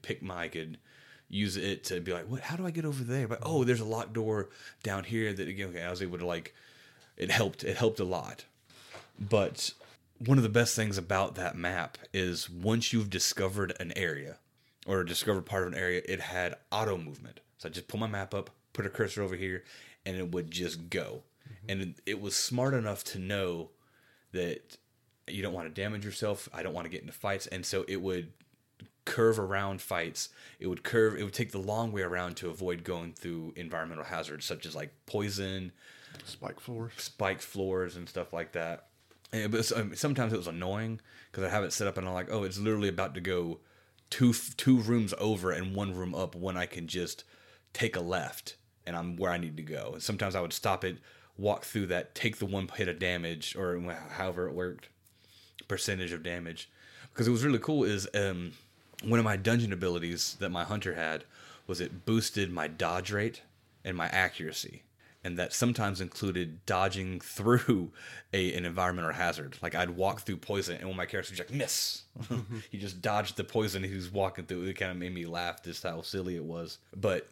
use it to be like, what? How do I get over there? But oh, there's a locked door down here that okay, I was able to like. It helped a lot. But one of the best things about that map is once you've discovered an area or discovered part of an area, it had auto movement. So I just pull my map up, put a cursor over here, and it would just go. Mm-hmm. And it was smart enough to know that you don't want to damage yourself. I don't want to get into fights. And so it would curve around fights. It would take the long way around to avoid going through environmental hazards such as like poison, spiked floors and stuff like that. But sometimes it was annoying because I have it set up and I'm like, oh, it's literally about to go two rooms over and one room up when I can just take a left and I'm where I need to go. And sometimes I would stop it, walk through that, take the one hit of damage or however it worked, percentage of damage. Because it was really cool is one of my dungeon abilities that my hunter had was it boosted my dodge rate and my accuracy. And that sometimes included dodging through an environmental hazard. Like I'd walk through poison, and when my character was like, miss, he just dodged the poison he was walking through. It kind of made me laugh just how silly it was. But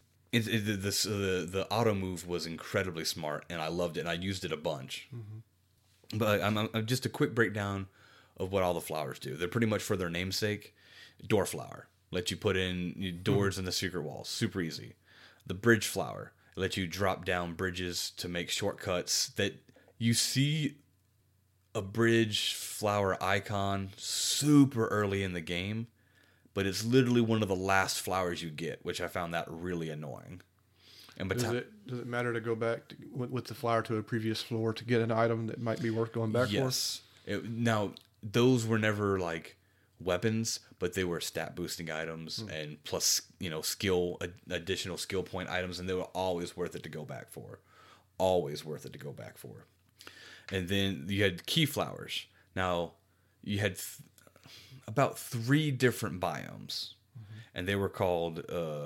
the auto move was incredibly smart, and I loved it, and I used it a bunch. Mm-hmm. But I'm just a quick breakdown of what all the flowers do. They're pretty much for their namesake. Door flower, let you put in doors in the secret walls. Super easy. The bridge flower. Let you drop down bridges to make shortcuts that you see a bridge flower icon super early in the game, but it's literally one of the last flowers you get, which I found that really annoying. And does it matter to go back with the flower to a previous floor to get an item that might be worth going back for? Yes. Now, those were never like weapons, but they were stat boosting items and plus additional skill point items, and they were always worth it to go back for. And then you had key flowers. Now you had about 3 different biomes, and they were called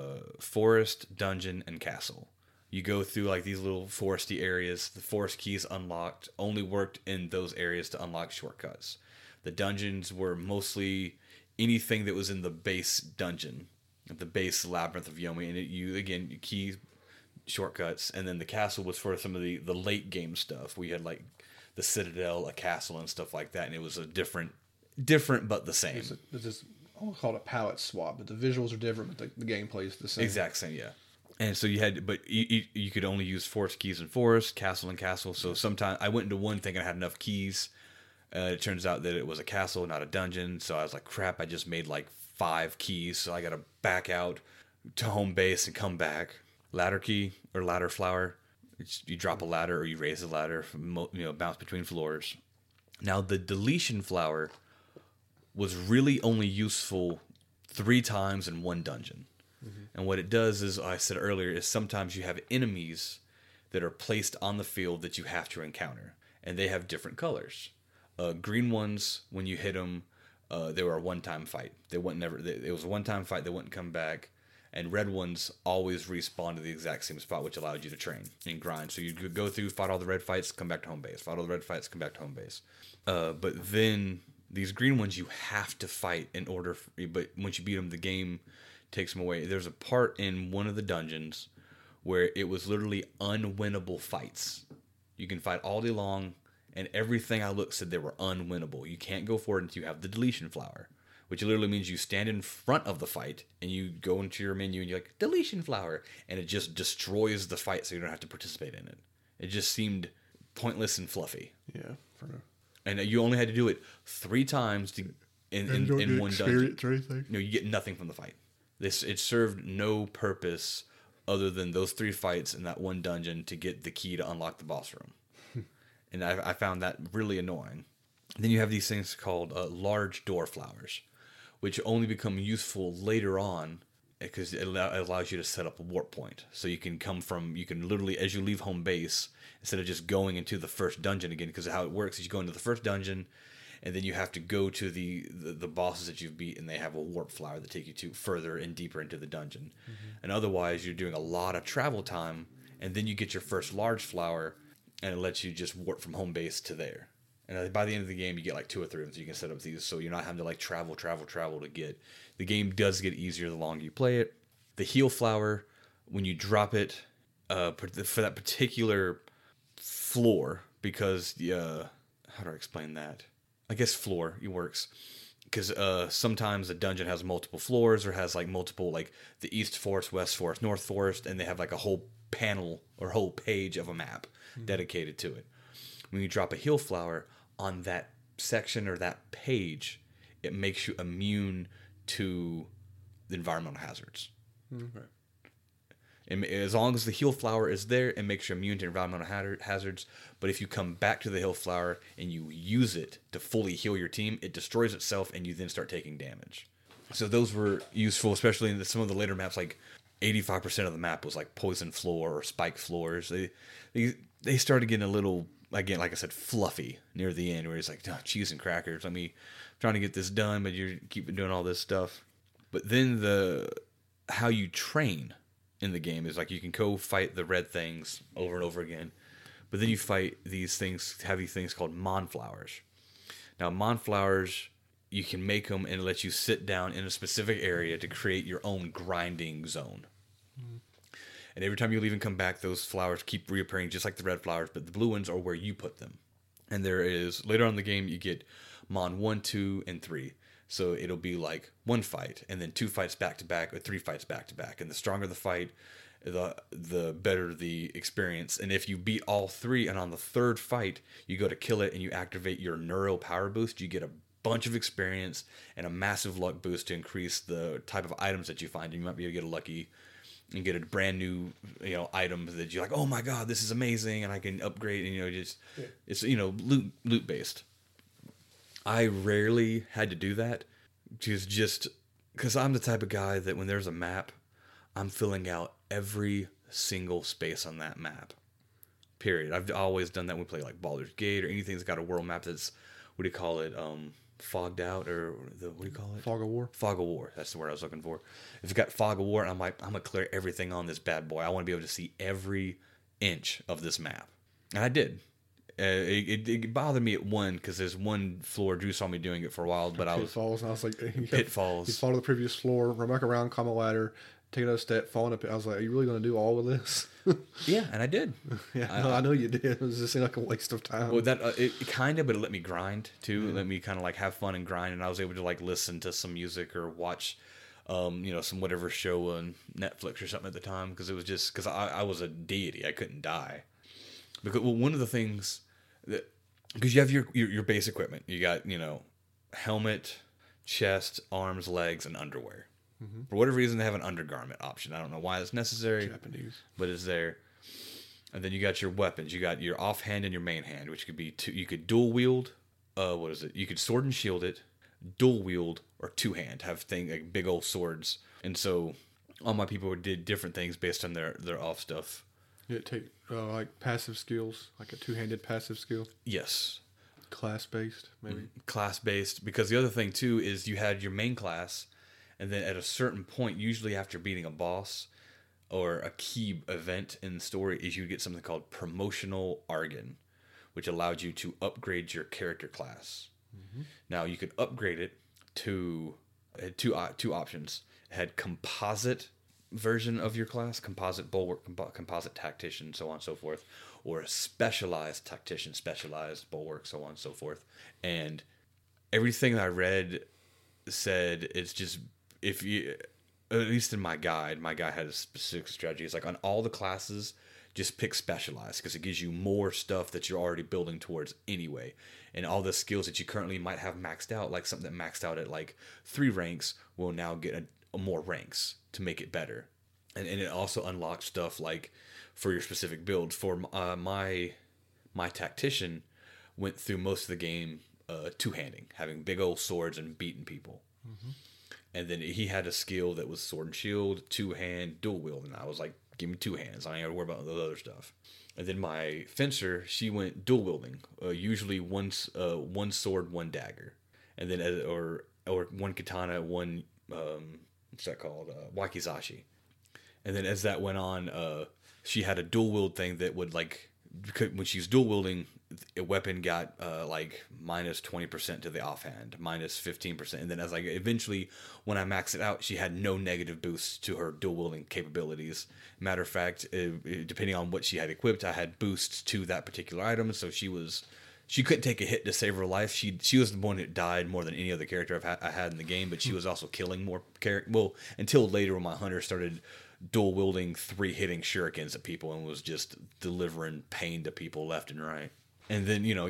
forest, dungeon, and castle. You go through like these little foresty areas. The forest keys unlocked only worked in those areas to unlock shortcuts. The dungeons were mostly anything that was in the base dungeon, the base labyrinth of Yomi, and you key shortcuts. And then the castle was for some of the late game stuff. We had like the citadel, a castle, and stuff like that, and it was a different but the same. It's I'll call it a palette swap, but the visuals are different, but the gameplay is the same. Exact same, yeah. And so you could only use forest keys in forest, castle and castle. So sometimes I went into one thinking I had enough keys. It turns out that it was a castle, not a dungeon. So I was like, crap, I just made like 5 keys. So I got to back out to home base and come back. Ladder key or ladder flower. You drop a ladder or you raise a ladder, bounce between floors. Now the deletion flower was really only useful 3 times in one dungeon. Mm-hmm. And what it does is, I said earlier, is sometimes you have enemies that are placed on the field that you have to encounter. And they have different colors. Green ones, when you hit them, they were a one-time fight. It was a one-time fight. They wouldn't come back. And red ones always respawn to the exact same spot, which allowed you to train and grind. So you could go through, fight all the red fights, come back to home base. Fight all the red fights, come back to home base. But then these green ones you have to fight in order. But once you beat them, the game takes them away. There's a part in one of the dungeons where it was literally unwinnable fights. You can fight all day long. And everything I looked said they were unwinnable. You can't go forward until you have the deletion flower, which literally means you stand in front of the fight and you go into your menu and you're like, deletion flower. And it just destroys the fight so you don't have to participate in it. It just seemed pointless and fluffy. Yeah. And you only had to do it 3 times in one dungeon. No, you get nothing from the fight. It served no purpose other than those 3 fights in that one dungeon to get the key to unlock the boss room. And I found that really annoying. Then you have these things called large door flowers, which only become useful later on because it allows you to set up a warp point. So you can literally, as you leave home base, instead of just going into the first dungeon again, because how it works is you go into the first dungeon, and then you have to go to the bosses that you've beat, and they have a warp flower that take you to further and deeper into the dungeon. And otherwise, you're doing a lot of travel time, and then you get your first large flower, and it lets you just warp from home base to there. And by the end of the game, you get like 2 or 3 of them, so you can set up these, so you're not having to like travel to get. The game does get easier the longer you play it. The heal flower, when you drop it, for that particular floor, because how do I explain that? I guess floor, it works. Because sometimes a dungeon has multiple floors, or has like multiple, like the East Forest, West Forest, North Forest, and they have like a whole panel or whole page of a map dedicated to it. When you drop a heal flower on that section or that page, it makes you immune to the environmental hazards. Right. And as long as the heal flower is there, it makes you immune to environmental hazards. But if you come back to the heal flower and you use it to fully heal your team, it destroys itself, and you then start taking damage. So those were useful, especially in some of the later maps. Like 85% of the map was like poison floor or spike floors. They started getting a little, again, like I said, fluffy near the end, where it's like, oh, cheese and crackers. I'm trying to get this done, but you keep doing all this stuff. But then how you train in the game is like you can go fight the red things over and over again, but then you fight these things called Monflowers. Now, Monflowers, you can make them and let you sit down in a specific area to create your own grinding zone. And every time you leave and come back, those flowers keep reappearing just like the red flowers, but the blue ones are where you put them. And there is, later on in the game, you get Mon 1, 2, and 3. So it'll be like 1 fight, and then 2 fights back to back, or 3 fights back to back. And the stronger the fight, the better the experience. And if you beat all 3, and on the 3rd fight, you go to kill it and you activate your Neuro Power Boost, you get a bunch of experience and a massive luck boost to increase the type of items that you find. And you might be able to get a lucky and get a brand new, item that you're like, oh my god, this is amazing, and I can upgrade. And it's loot based. I rarely had to do that, just because I'm the type of guy that when there's a map, I'm filling out every single space on that map. Period. I've always done that when we play like Baldur's Gate or anything that's got a world map that's, what do you call it? Fogged out, or what do you call it? Fog of War. Fog of War. That's the word I was looking for. If you got Fog of War, and I'm like, I'm gonna clear everything on this bad boy. I want to be able to see every inch of this map, and I did. It bothered me at one, because there's one floor Drew saw me doing it for a while, but Pitfalls, and I was like, pitfalls. You fall to the previous floor, run back around, climb a ladder, take another step, fall in a pit. I was like, are you really going to do all of this? Yeah, and I did. I know you did. It was just like a waste of time. Well, it kind of, but it let me grind too. It let me kind of like have fun and grind, and I was able to like listen to some music or watch, some whatever show on Netflix or something at the time, because it was just because I was a deity. I couldn't die. Because one of the things that, because you have your base equipment, you got helmet, chest, arms, legs, and underwear. Mm-hmm. For whatever reason, they have an undergarment option. I don't know why it's necessary, Japanese, but it's there. And then you got your weapons. You got your offhand and your main hand, which could be two. You could dual wield. What is it? You could sword and shield it, dual wield, or 2-hand. Have like big old swords. And so all my people did different things based on their off stuff. You take like passive skills, like a 2-handed passive skill. Yes. Class-based, maybe. Class-based, because the other thing too is you had your main class, and then at a certain point, usually after beating a boss or a key event in the story, is you get something called Promotional Argon, which allowed you to upgrade your character class. Mm-hmm. Now you could upgrade it to two options. It had composite version of your class, composite bulwark, composite tactician, so on and so forth, or a specialized tactician, specialized bulwark, so on and so forth. And everything I read said it's just, if you, at least in my guide had a specific strategy. It's like on all the classes, just pick specialized, because it gives you more stuff that you're already building towards anyway. And all the skills that you currently might have maxed out, like something that maxed out at like 3 ranks, will now get more ranks to make it better. And it also unlocks stuff like for your specific build. For my tactician went through most of the game 2-handing, having big old swords and beating people. Mm-hmm. And then he had a skill that was sword and shield, 2-hand, dual wield. And I was like, give me 2 hands. I ain't got to worry about the other stuff. And then my fencer, she went dual wielding. Usually one sword, 1 dagger. And then, or 1 katana, 1, what's that called? Wakizashi. And then as that went on, she had a dual wield thing that would like, when she's dual wielding, a weapon got like minus 20% to the offhand, minus 15%. And then as like eventually when I maxed it out, she had no negative boosts to her dual wielding capabilities. Matter of fact, depending on what she had equipped, I had boosts to that particular item. So she couldn't take a hit to save her life. She was the one that died more than any other character I had in the game, but she was also killing more well, until later when my hunter started dual wielding 3-hitting shurikens at people and was just delivering pain to people left and right. And then, you know,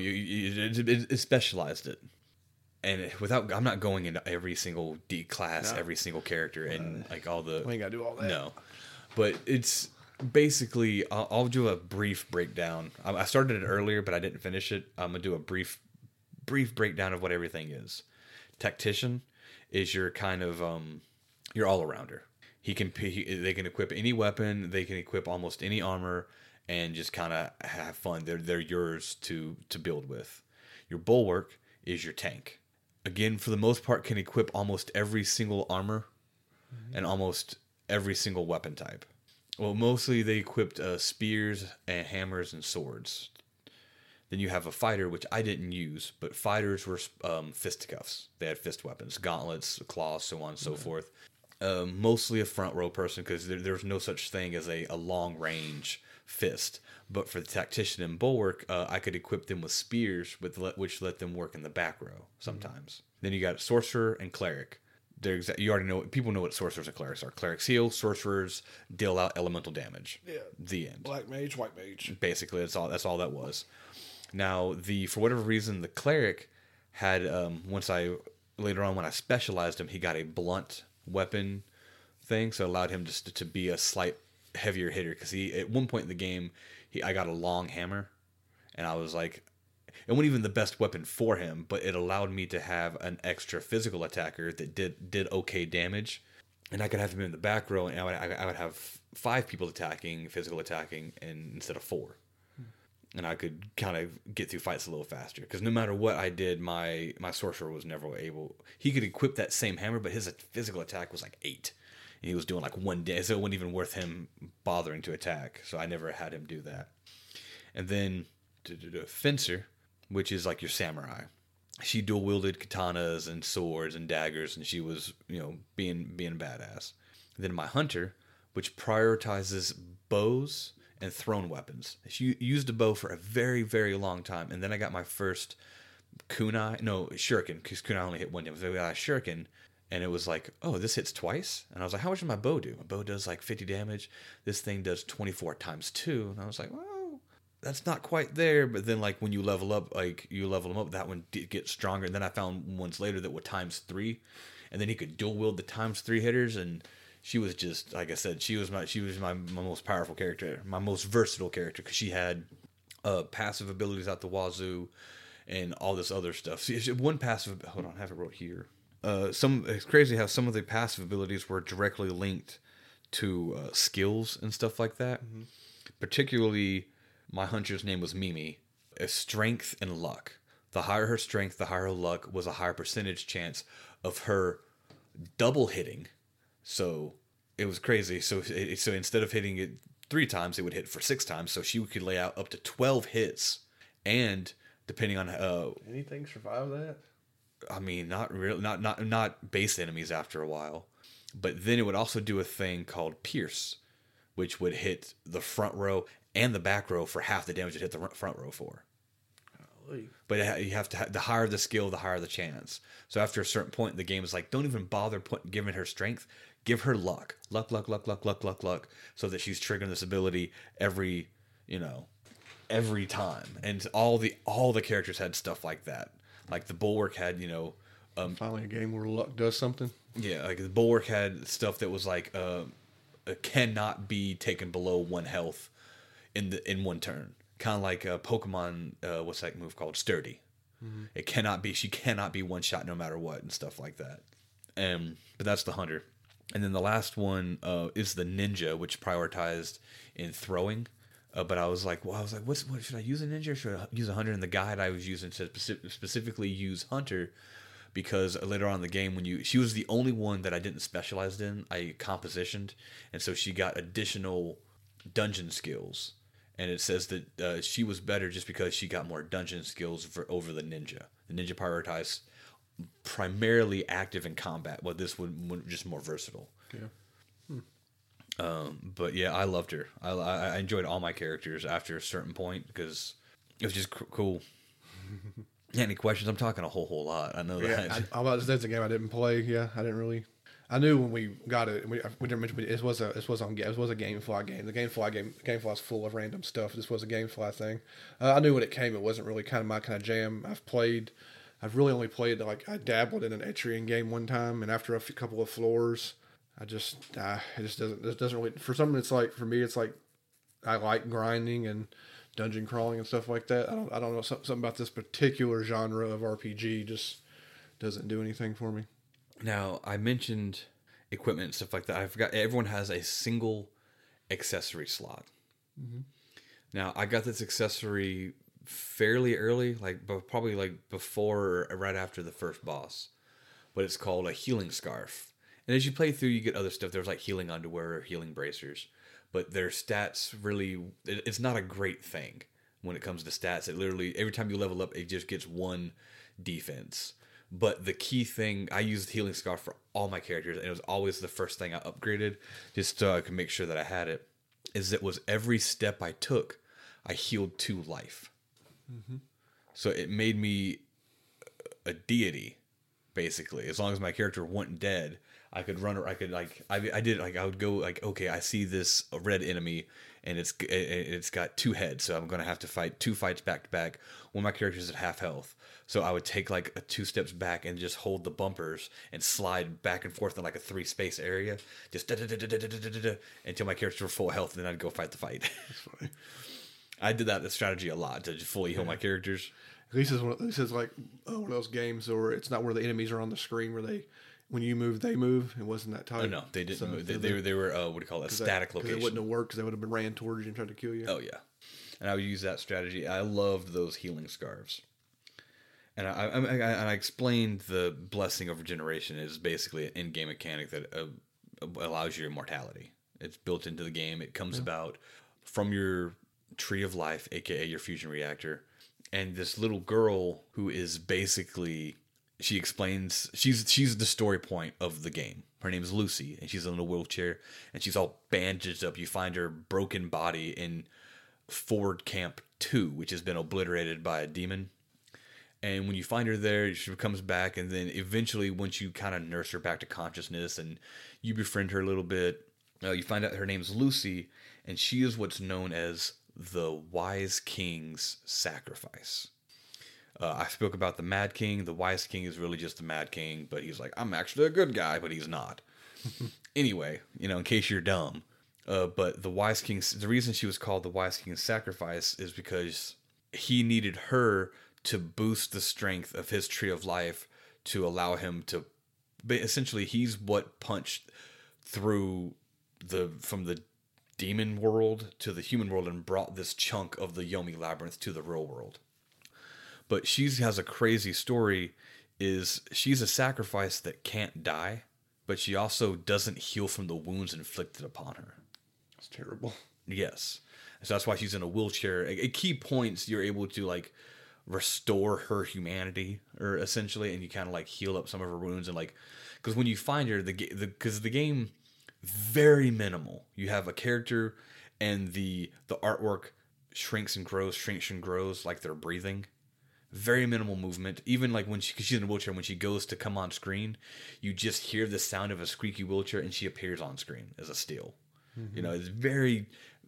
it specialized it. And I'm not going into every single D class, every single character, and like all the. We ain't got to do all that. No. But it's basically, I'll do a brief breakdown. I started it earlier, but I didn't finish it. I'm going to do a brief breakdown of what everything is. Tactician is your kind of, your all-arounder. They can equip any weapon, they can equip almost any armor, and just kind of have fun. They're yours to build with. Your bulwark is your tank. Again, for the most part, can equip almost every single armor and almost every single weapon type. Well, mostly they equipped spears and hammers and swords. Then you have a fighter, which I didn't use, but fighters were fisticuffs. They had fist weapons, gauntlets, claws, so on and so forth. Mostly a front row person because there's no such thing as a long range fist. But for the tactician and bulwark, I could equip them with spears, which let them work in the back row sometimes. Then you got sorcerer and cleric. You already know. People know what sorcerers and clerics are. Clerics heal. Sorcerers deal out elemental damage. Yeah. The end. Black mage, white mage. Basically, that's all that was. Now, for whatever reason, the cleric had later on when I specialized him, he got a blunt weapon thing, so it allowed him just to be a slight heavier hitter. Because at one point in the game, I got a long hammer, and I was like, it wasn't even the best weapon for him, but it allowed me to have an extra physical attacker that did okay damage, and I could have him in the back row, and I would have 5 people physical attacking, and instead of 4. And I could kind of get through fights a little faster. Because no matter what I did, my sorcerer was never able. He could equip that same hammer, but his physical attack was like 8. And he was doing like 1 day, so it wasn't even worth him bothering to attack. So I never had him do that. And then Fencer, which is like your samurai. She dual wielded katanas and swords and daggers, and she was, being badass. And then my hunter, which prioritizes bows and thrown weapons. She used a bow for a very, very long time. And then I got my first shuriken, because kunai only hit 1 damage. So I got a shuriken, and it was like, oh, this hits twice? And I was like, how much does my bow do? My bow does like 50 damage. This thing does 24 times 2. And I was like, well, that's not quite there. But then like when you level them up, that one gets stronger. And then I found ones later that were times 3. And then he could dual wield the times 3 hitters, and she was just, like I said, she was my most powerful character, my most versatile character, because she had passive abilities out the wazoo and all this other stuff. One passive, hold on, I have it wrote here. It's crazy how some of the passive abilities were directly linked to skills and stuff like that. Mm-hmm. Particularly, my hunter's name was Mimi. Strength and luck. The higher her strength, the higher her luck, was a higher percentage chance of her double hitting. So it was crazy. So instead of hitting it 3 times, it would hit for 6 times. So she could lay out up to 12 hits, and depending on anything survive that. I mean, not really, not base enemies after a while, but then it would also do a thing called Pierce, which would hit the front row and the back row for half the damage it hit the front row for. But you have to the higher the skill, the higher the chance. So after a certain point, the game is like, don't even bother giving her strength. Give her luck, so that she's triggering this ability every time. And all the characters had stuff like that. Like the bulwark had, finally a game where luck does something. Yeah, like the bulwark had stuff that was like, cannot be taken below 1 health in 1 turn. Kind of like Pokemon, what's that move called? Sturdy. Mm-hmm. She cannot be one shot no matter what and stuff like that. But that's the hunter. And then the last one is the ninja, which prioritized in throwing. But I was like, what should I use a ninja or should I use a hunter? And the guide I was using said specifically use hunter because later on in the game, she was the only one that I didn't specialize in. I compositioned, and so she got additional dungeon skills. And it says that she was better just because she got more dungeon skills over the ninja. The ninja prioritized primarily active in combat, but this would just more versatile. Yeah. But yeah, I loved her. I enjoyed all my characters after a certain point because it was just cool. Any questions? I'm talking a whole lot. I know that. That's a game I didn't play. Yeah, I didn't really. I knew when we got it. We didn't mention it was a GameFly game. The GameFly is full of random stuff. This was a GameFly thing. I knew when it came, it wasn't really kind of my kind of jam. I've really only played I dabbled in an Etrian game one time, and after a couple of floors, it just doesn't really, for something it's like, for me it's like I like grinding and dungeon crawling and stuff like that. I don't know, something about this particular genre of RPG just doesn't do anything for me. Now, I mentioned equipment and stuff like that. I forgot everyone has a single accessory slot. Mm-hmm. Now, I got this accessory fairly early, probably before or right after the first boss. But it's called a healing scarf. And as you play through, you get other stuff. There's healing underwear or healing bracers. But their stats really, it's not a great thing when it comes to stats. It literally, every time you level up, it just gets one defense. But the key thing, I used healing scarf for all my characters, and it was always the first thing I upgraded, just so I could make sure that I had it, is it was every step I took, I healed 2 life. Mm-hmm. So it made me a deity, basically. As long as my character wasn't dead, I could run, or I could I would go okay, I see this red enemy, and it's got 2 heads, so I'm going to have to fight 2 fights back to back when my character's at half health. So I would take 2 steps back and just hold the bumpers and slide back and forth in a 3-space area, just until my characters were full health, and then I'd go fight the fight. That's funny. I did that strategy a lot to just fully heal my characters. At least it's like one of those games where it's not where the enemies are on the screen where when you move, they move. It wasn't that type. Oh, no, they didn't move. They were what do you call it? Static location. It wouldn't have worked because they would have been ran towards you and tried to kill you. Oh, yeah. And I would use that strategy. I loved those healing scarves. And I explained the blessing of regeneration is basically an in-game mechanic that allows your immortality. It's built into the game. It comes about from your tree of life, aka your fusion reactor. And this little girl who is basically, she explains, she's the story point of the game. Her name is Lucy, and she's in a wheelchair, and she's all bandaged up. You find her broken body in Ford Camp 2, which has been obliterated by a demon. And when you find her there, she comes back, and then eventually, once you kind of nurse her back to consciousness and you befriend her a little bit, you find out her name's Lucy, and she is what's known as the Wise King's sacrifice. I spoke about the Mad King. The Wise King is really just the Mad King, but he's like, I'm actually a good guy, but he's not. Anyway, in case you're dumb. But the Wise King, the reason she was called the Wise King's sacrifice is because he needed her to boost the strength of his tree of life to allow him to, essentially, he's what punched through from the demon world to the human world and brought this chunk of the Yomi labyrinth to the real world. But she has a crazy story. She's a sacrifice that can't die, but she also doesn't heal from the wounds inflicted upon her. That's terrible. Yes. So that's why she's in a wheelchair. At key points, you're able to restore her humanity, or essentially, and you kind of heal up some of her wounds, and because when you find her, because the game very minimal. You have a character, and the artwork shrinks and grows like they're breathing. Very minimal movement. Even because she's in a wheelchair, when she goes to come on screen, you just hear the sound of a squeaky wheelchair, and she appears on screen as a still. Mm-hmm. It's very.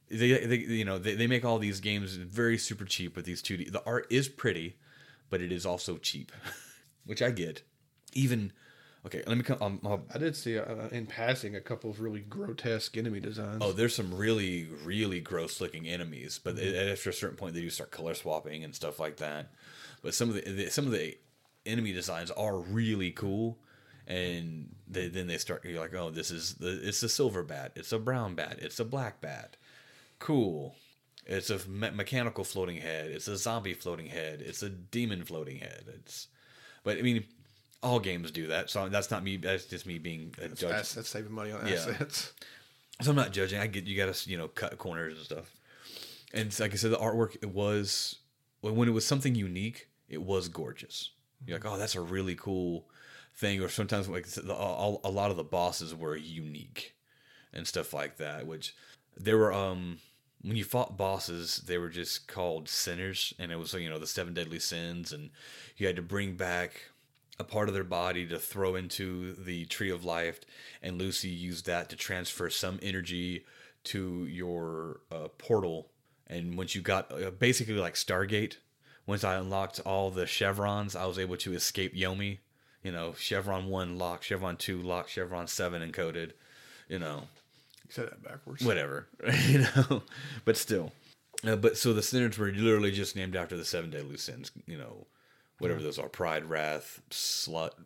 They make all these games very super cheap with these 2D. The art is pretty, but it is also cheap, which I get. Even, okay, let me come. I did see in passing a couple of really grotesque enemy designs. Oh, there's some really, really gross looking enemies, but after a certain point, they do start color swapping and stuff like that. But some of the enemy designs are really cool, and then they start. You're like, oh, it's a silver bat, it's a brown bat, it's a black bat. Cool. It's a mechanical floating head. It's a zombie floating head. It's a demon floating head. But I mean, all games do that. So that's not me. That's just me being a judge. That's saving money on assets. So I'm not judging. I get you got to cut corners and stuff. And like I said, the artwork when it was something unique, it was gorgeous. You're like, oh, that's a really cool thing. Or sometimes like a lot of the bosses were unique and stuff like that. Which there were when you fought bosses, they were just called sinners, and it was the 7 deadly sins, and you had to bring back a part of their body to throw into the tree of life, and Lucy used that to transfer some energy to your portal. And once you got basically like Stargate, once I unlocked all the chevrons, I was able to escape Yomi. Chevron 1 locked, Chevron 2 locked, Chevron 7 encoded. You said that backwards. Whatever, but still. But so the sinners were literally just named after the 7 deadly sins, whatever those are: pride, wrath, sloth.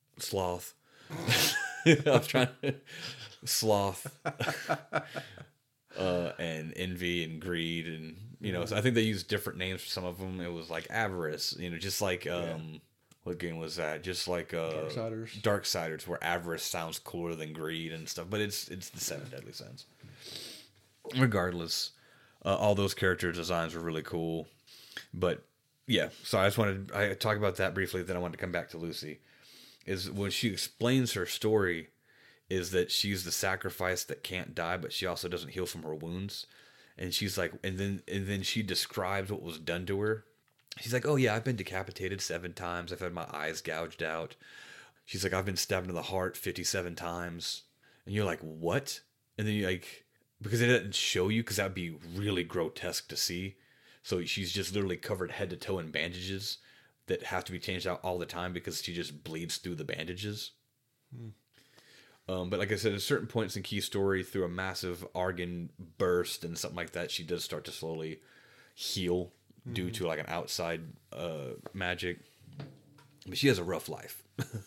I was trying to sloth, and envy and greed, and so I think they used different names for some of them. It was like avarice, just like what game was that? Just like Darksiders, where avarice sounds cooler than greed and stuff, but it's the 7 deadly sins. Regardless, all those character designs were really cool. But yeah, so I talk about that briefly, then I wanted to come back to Lucy. Is when she explains her story, is that she's the sacrifice that can't die, but she also doesn't heal from her wounds. And she's like, and then she describes what was done to her. She's like, oh yeah, I've been decapitated 7 times. I've had my eyes gouged out. She's like, I've been stabbed in the heart 57 times. And you're like, what? And then you because it doesn't show you, because that would be really grotesque to see. So she's just literally covered head to toe in bandages that have to be changed out all the time because she just bleeds through the bandages. But like I said, at certain points in Key Story, through a massive Argon burst and something like that, she does start to slowly heal due to like an outside magic. But she has a rough life.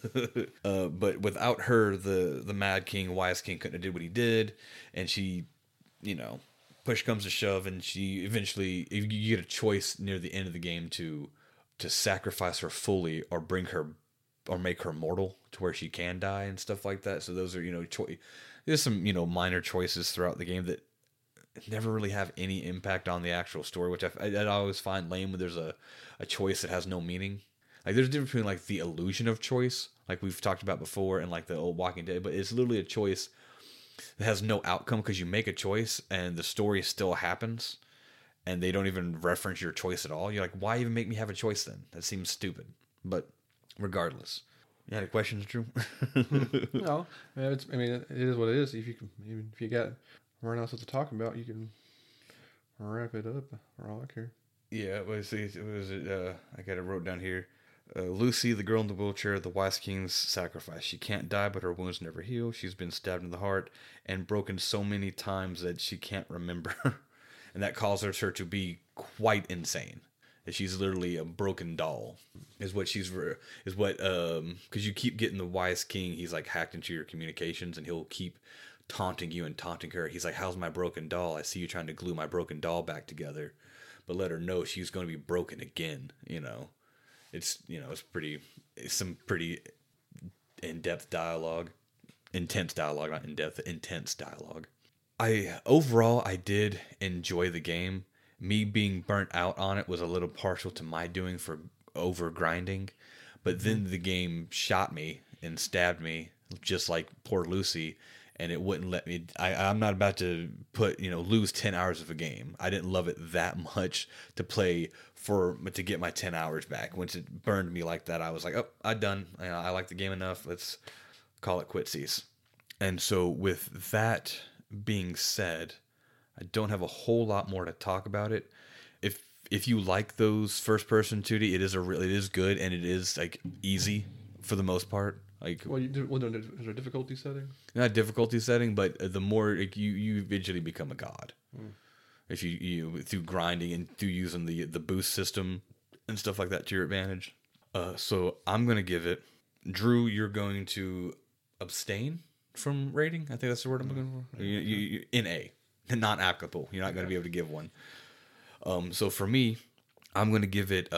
But without her, the Mad King, Wise King, couldn't have did what he did. And she, push comes to shove, and she eventually, you get a choice near the end of the game to sacrifice her fully or bring her or make her mortal to where she can die and stuff like that. So those are, there's some, minor choices throughout the game that never really have any impact on the actual story, which I always find lame when there's a choice that has no meaning. Like there's a difference between like the illusion of choice, like we've talked about before, and like the old Walking Dead, but it's literally a choice that has no outcome because you make a choice and the story still happens and they don't even reference your choice at all. You're like, why even make me have a choice then? That seems stupid. But regardless, you had a question, Drew? No, it is what it is. If you got anything else to talk about, you can wrap it up. For all I care. Yeah, I got it wrote down here. Lucy, the girl in the wheelchair, the Wise King's sacrifice. She can't die, but her wounds never heal. She's been stabbed in the heart and broken so many times that she can't remember. And that causes her to be quite insane. She's literally a broken doll, because you keep getting the Wise King. He's like hacked into your communications, and he'll keep taunting you and taunting her. He's like, how's my broken doll? I see you trying to glue my broken doll back together, but let her know she's going to be broken again. It's some pretty in-depth dialogue, intense dialogue, not in-depth, intense dialogue. Overall, I did enjoy the game. Me being burnt out on it was a little partial to my doing for over grinding, but then the game shot me and stabbed me, just like poor Lucy, and it wouldn't let me. I'm not about to lose 10 hours of a game. I didn't love it that much to play to get my 10 hours back. Once it burned me like that, I was like, oh, I'm done. I like the game enough. Let's call it quitsies. And so with that being said, I don't have a whole lot more to talk about it. If you like those first person 2D, it is good, and it is like easy for the most part. Like, well, is there a difficulty setting? Not difficulty setting, but the more you eventually become a god. If you through grinding and through using the boost system and stuff like that to your advantage. So I'm gonna give it Drew, you're going to abstain from rating. I think that's the word I'm looking for. You NA, non-applicable. You're not going to be able to give one. So for me, I'm going to give it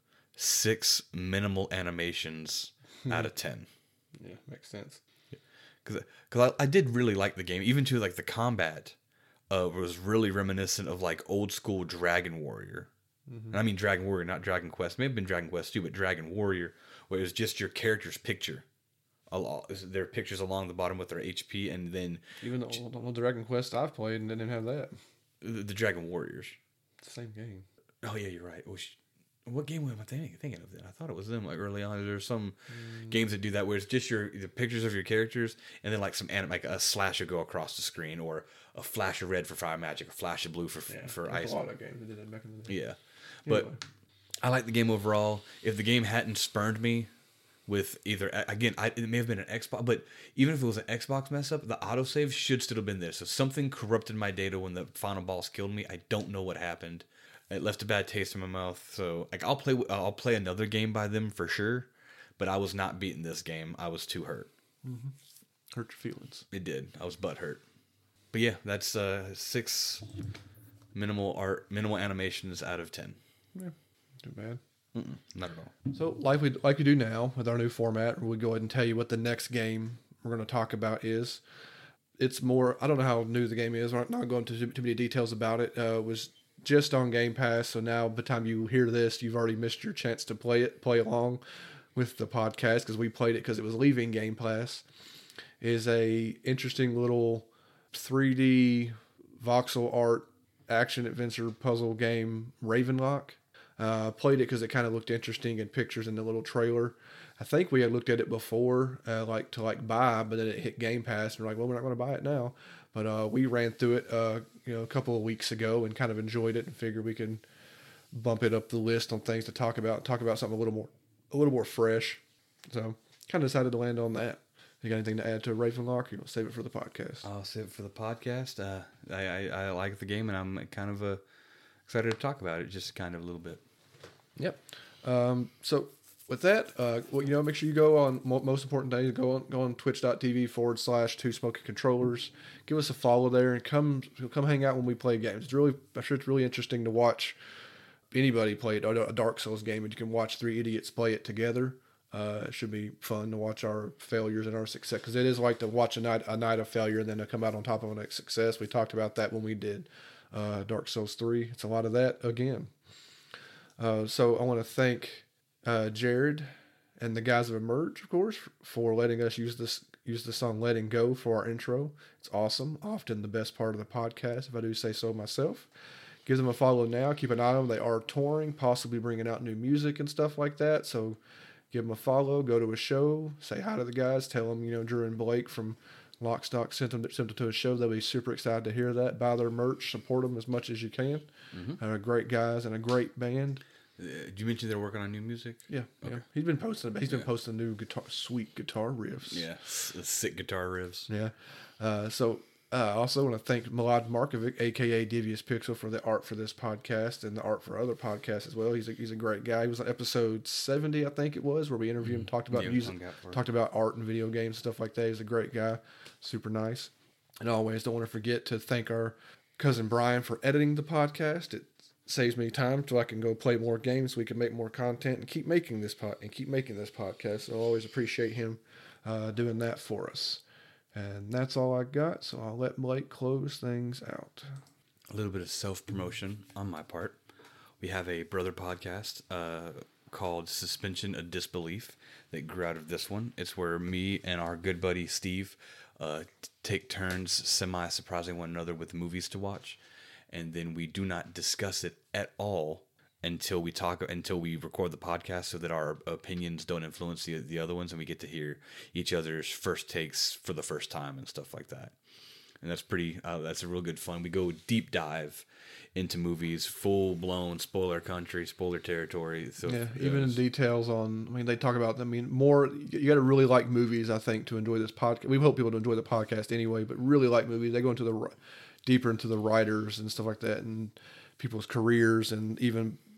6 minimal animations out of 10. Yeah, makes sense. Because I did really like the game, even to like the combat was really reminiscent of like old school Dragon Warrior. And I mean Dragon Warrior, not Dragon Quest. Maybe been Dragon Quest too, but Dragon Warrior, where it was just your character's picture. Their pictures along the bottom with their HP, and then Even the Dragon Quest I've played and didn't have that. the Dragon Warriors. It's the same game. Oh yeah, you're right. What game am I thinking of then? I thought it was them like early on. There's some games that do that where it's just the pictures of your characters, and then like some like a slash will go across the screen, or a flash of red for fire magic, a flash of blue for ice. A lot of games that did that back in the day. Yeah, but Anyway. I like the game overall. If the game hadn't spurned me with either, again, it may have been an Xbox, but even if it was an Xbox mess up, the autosave should still have been there. So something corrupted my data when the final boss killed me. I don't know what happened. It left a bad taste in my mouth. So like I'll play another game by them for sure, but I was not beating this game. I was too hurt. Hurt your feelings. It did. I was butt hurt. But yeah, that's 6 minimal animations out of 10. Yeah, too bad. Not at all. So, like we do now with our new format, we go ahead and tell you what the next game we're going to talk about is. It's more, I don't know how new the game is. We're not going into too many details about it. It was just on Game Pass, so now by the time you hear this, you've already missed your chance to play along with the podcast, because we played it because it was leaving Game Pass. It is a interesting little 3D voxel art action adventure puzzle game, Ravenlock. Played it because it kind of looked interesting in pictures in the little trailer. I think we had looked at it before, to buy, but then it hit Game Pass, and we're like, well, we're not going to buy it now. But we ran through it, a couple of weeks ago, and kind of enjoyed it, and figured we can bump it up the list on things to talk about something a little more fresh. So, kind of decided to land on that. You got anything to add to Ravenlock, or you want to save it for the podcast? I'll save it for the podcast. I like the game, and I'm kind of excited to talk about it, just kind of a little bit. Yep. So with that, make sure you go on, most important thing, go on twitch.tv/2smoking-controllers. Give us a follow there, and come hang out when we play games. I'm sure it's really interesting to watch anybody play a Dark Souls game, and you can watch 3 idiots play it together. It should be fun to watch our failures and our success, because it is like to watch a night of failure and then to come out on top of a success. We talked about that when we did Dark Souls 3. It's a lot of that again. So I want to thank Jared and the guys of Emerge, of course, for letting us use the song "Letting Go" for our intro. It's awesome. Often the best part of the podcast, if I do say so myself. Give them a follow now. Keep an eye on them. They are touring, possibly bringing out new music and stuff like that. So give them a follow. Go to a show. Say hi to the guys. Tell them, Drew and Blake from Lock Stock sent them to a show. They'll be super excited to hear that. Buy their merch. Support them as much as you can. Mm-hmm. Great guys and a great band. Did you mention they're working on new music? Yeah, okay. Yeah. He's been posting new sweet guitar riffs. Yeah, sick guitar riffs. Yeah. I also want to thank Milad Markovic, a.k.a. Devious Pixel, for the art for this podcast and the art for other podcasts as well. He's a great guy. He was on episode 70, I think it was, where we interviewed him, talked about music, talked about art and video games, stuff like that. He's a great guy, super nice. And always don't want to forget to thank our cousin Brian for editing the podcast. It saves me time so I can go play more games, so we can make more content and keep making this podcast. So I always appreciate him doing that for us. And that's all I got, so I'll let Blake close things out. A little bit of self-promotion on my part. We have a brother podcast called Suspension of Disbelief that grew out of this one. It's where me and our good buddy Steve take turns semi-surprising one another with movies to watch. And then we do not discuss it at all until we record the podcast, so that our opinions don't influence the other ones, and we get to hear each other's first takes for the first time and stuff like that. And that's that's a real good fun. We go deep dive into movies, full blown spoiler country, spoiler territory. So yeah, even in details on, they talk about, more, you got to really like movies, I think, to enjoy this podcast. We hope people to enjoy the podcast anyway, but really like movies. They go into deeper into the writers and stuff like that, and people's careers, and even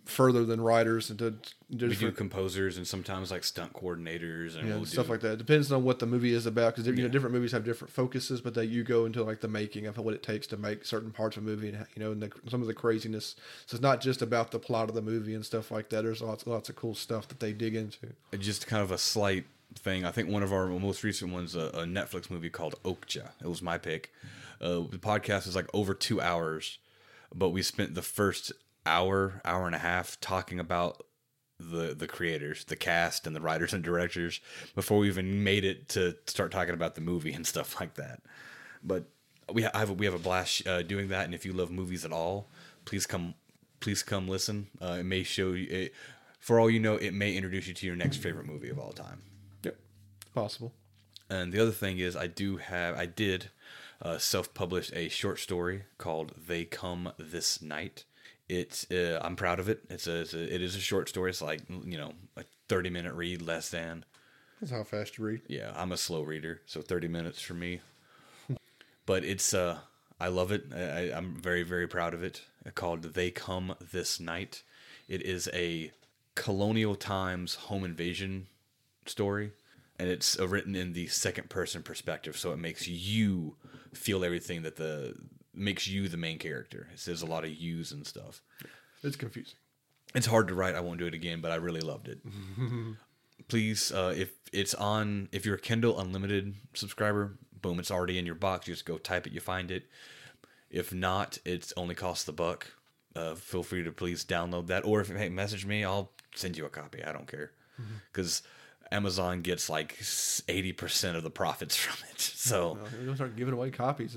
further than writers and to We do different composers and sometimes like stunt coordinators and we'll stuff do, like that. It depends on what the movie is about because different movies have different focuses, but you go into like the making of what it takes to make certain parts of a movie, and and some of the craziness. So it's not just about the plot of the movie and stuff like that. There's lots of cool stuff that they dig into. just kind of a slight thing. I think one of our most recent ones, a Netflix movie called Okja. It was my pick. The podcast is like over 2 hours, but we spent the first hour and a half talking about the creators, the cast, and the writers and directors before we even made it to start talking about the movie and stuff like that. But we have a blast doing that. And if you love movies at all, please come listen. It may show you it. For all you know, it may introduce you to your next favorite movie of all time. Yep, possible. And the other thing is, I did self-publish a short story called "They Come This Night." I'm proud of it. It is a short story. It's like a 30-minute read, less than. That's how fast you read. Yeah, I'm a slow reader, so 30 minutes for me. But it's I love it. I'm very, very proud of it. Called "They Come This Night." It is a colonial times home invasion story, and it's written in the second person perspective, so it makes you feel everything makes you the main character. It says a lot of yous and stuff. It's confusing. It's hard to write. I won't do it again, but I really loved it. Please, if you're a Kindle Unlimited subscriber, boom, it's already in your box. You just go type it, you find it. If not, it only costs $1. Feel free to please download that, or message me, I'll send you a copy. I don't care, because Amazon gets like 80% of the profits from it. So you're gonna start giving away copies.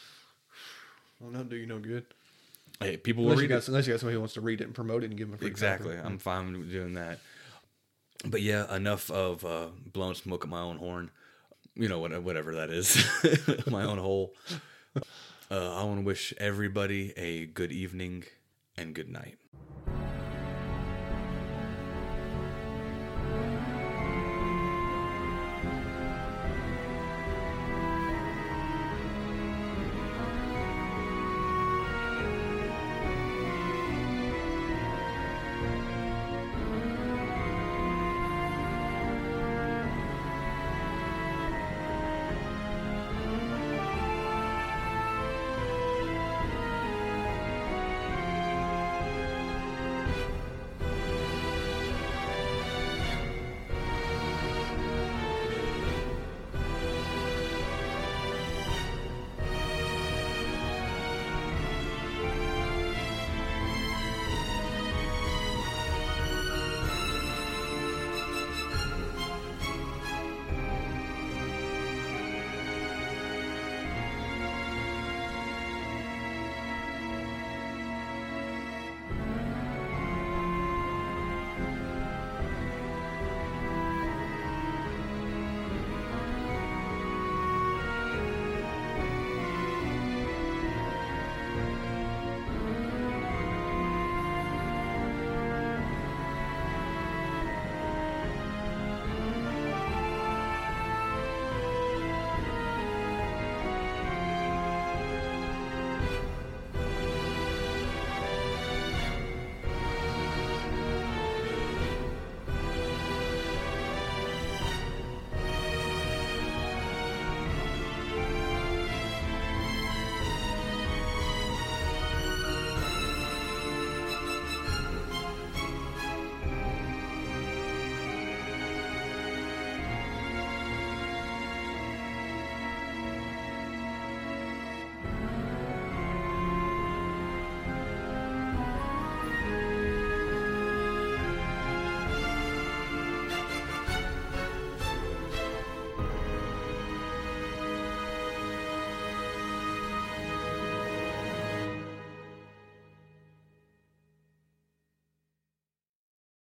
Well, not do you no good. Hey, people will read it. Unless you got somebody who wants to read it and promote it and give them a free Exactly. copy. I'm fine with doing that. But yeah, enough of blowing smoke at my own horn. Whatever that is. My own hole. I want to wish everybody a good evening and good night.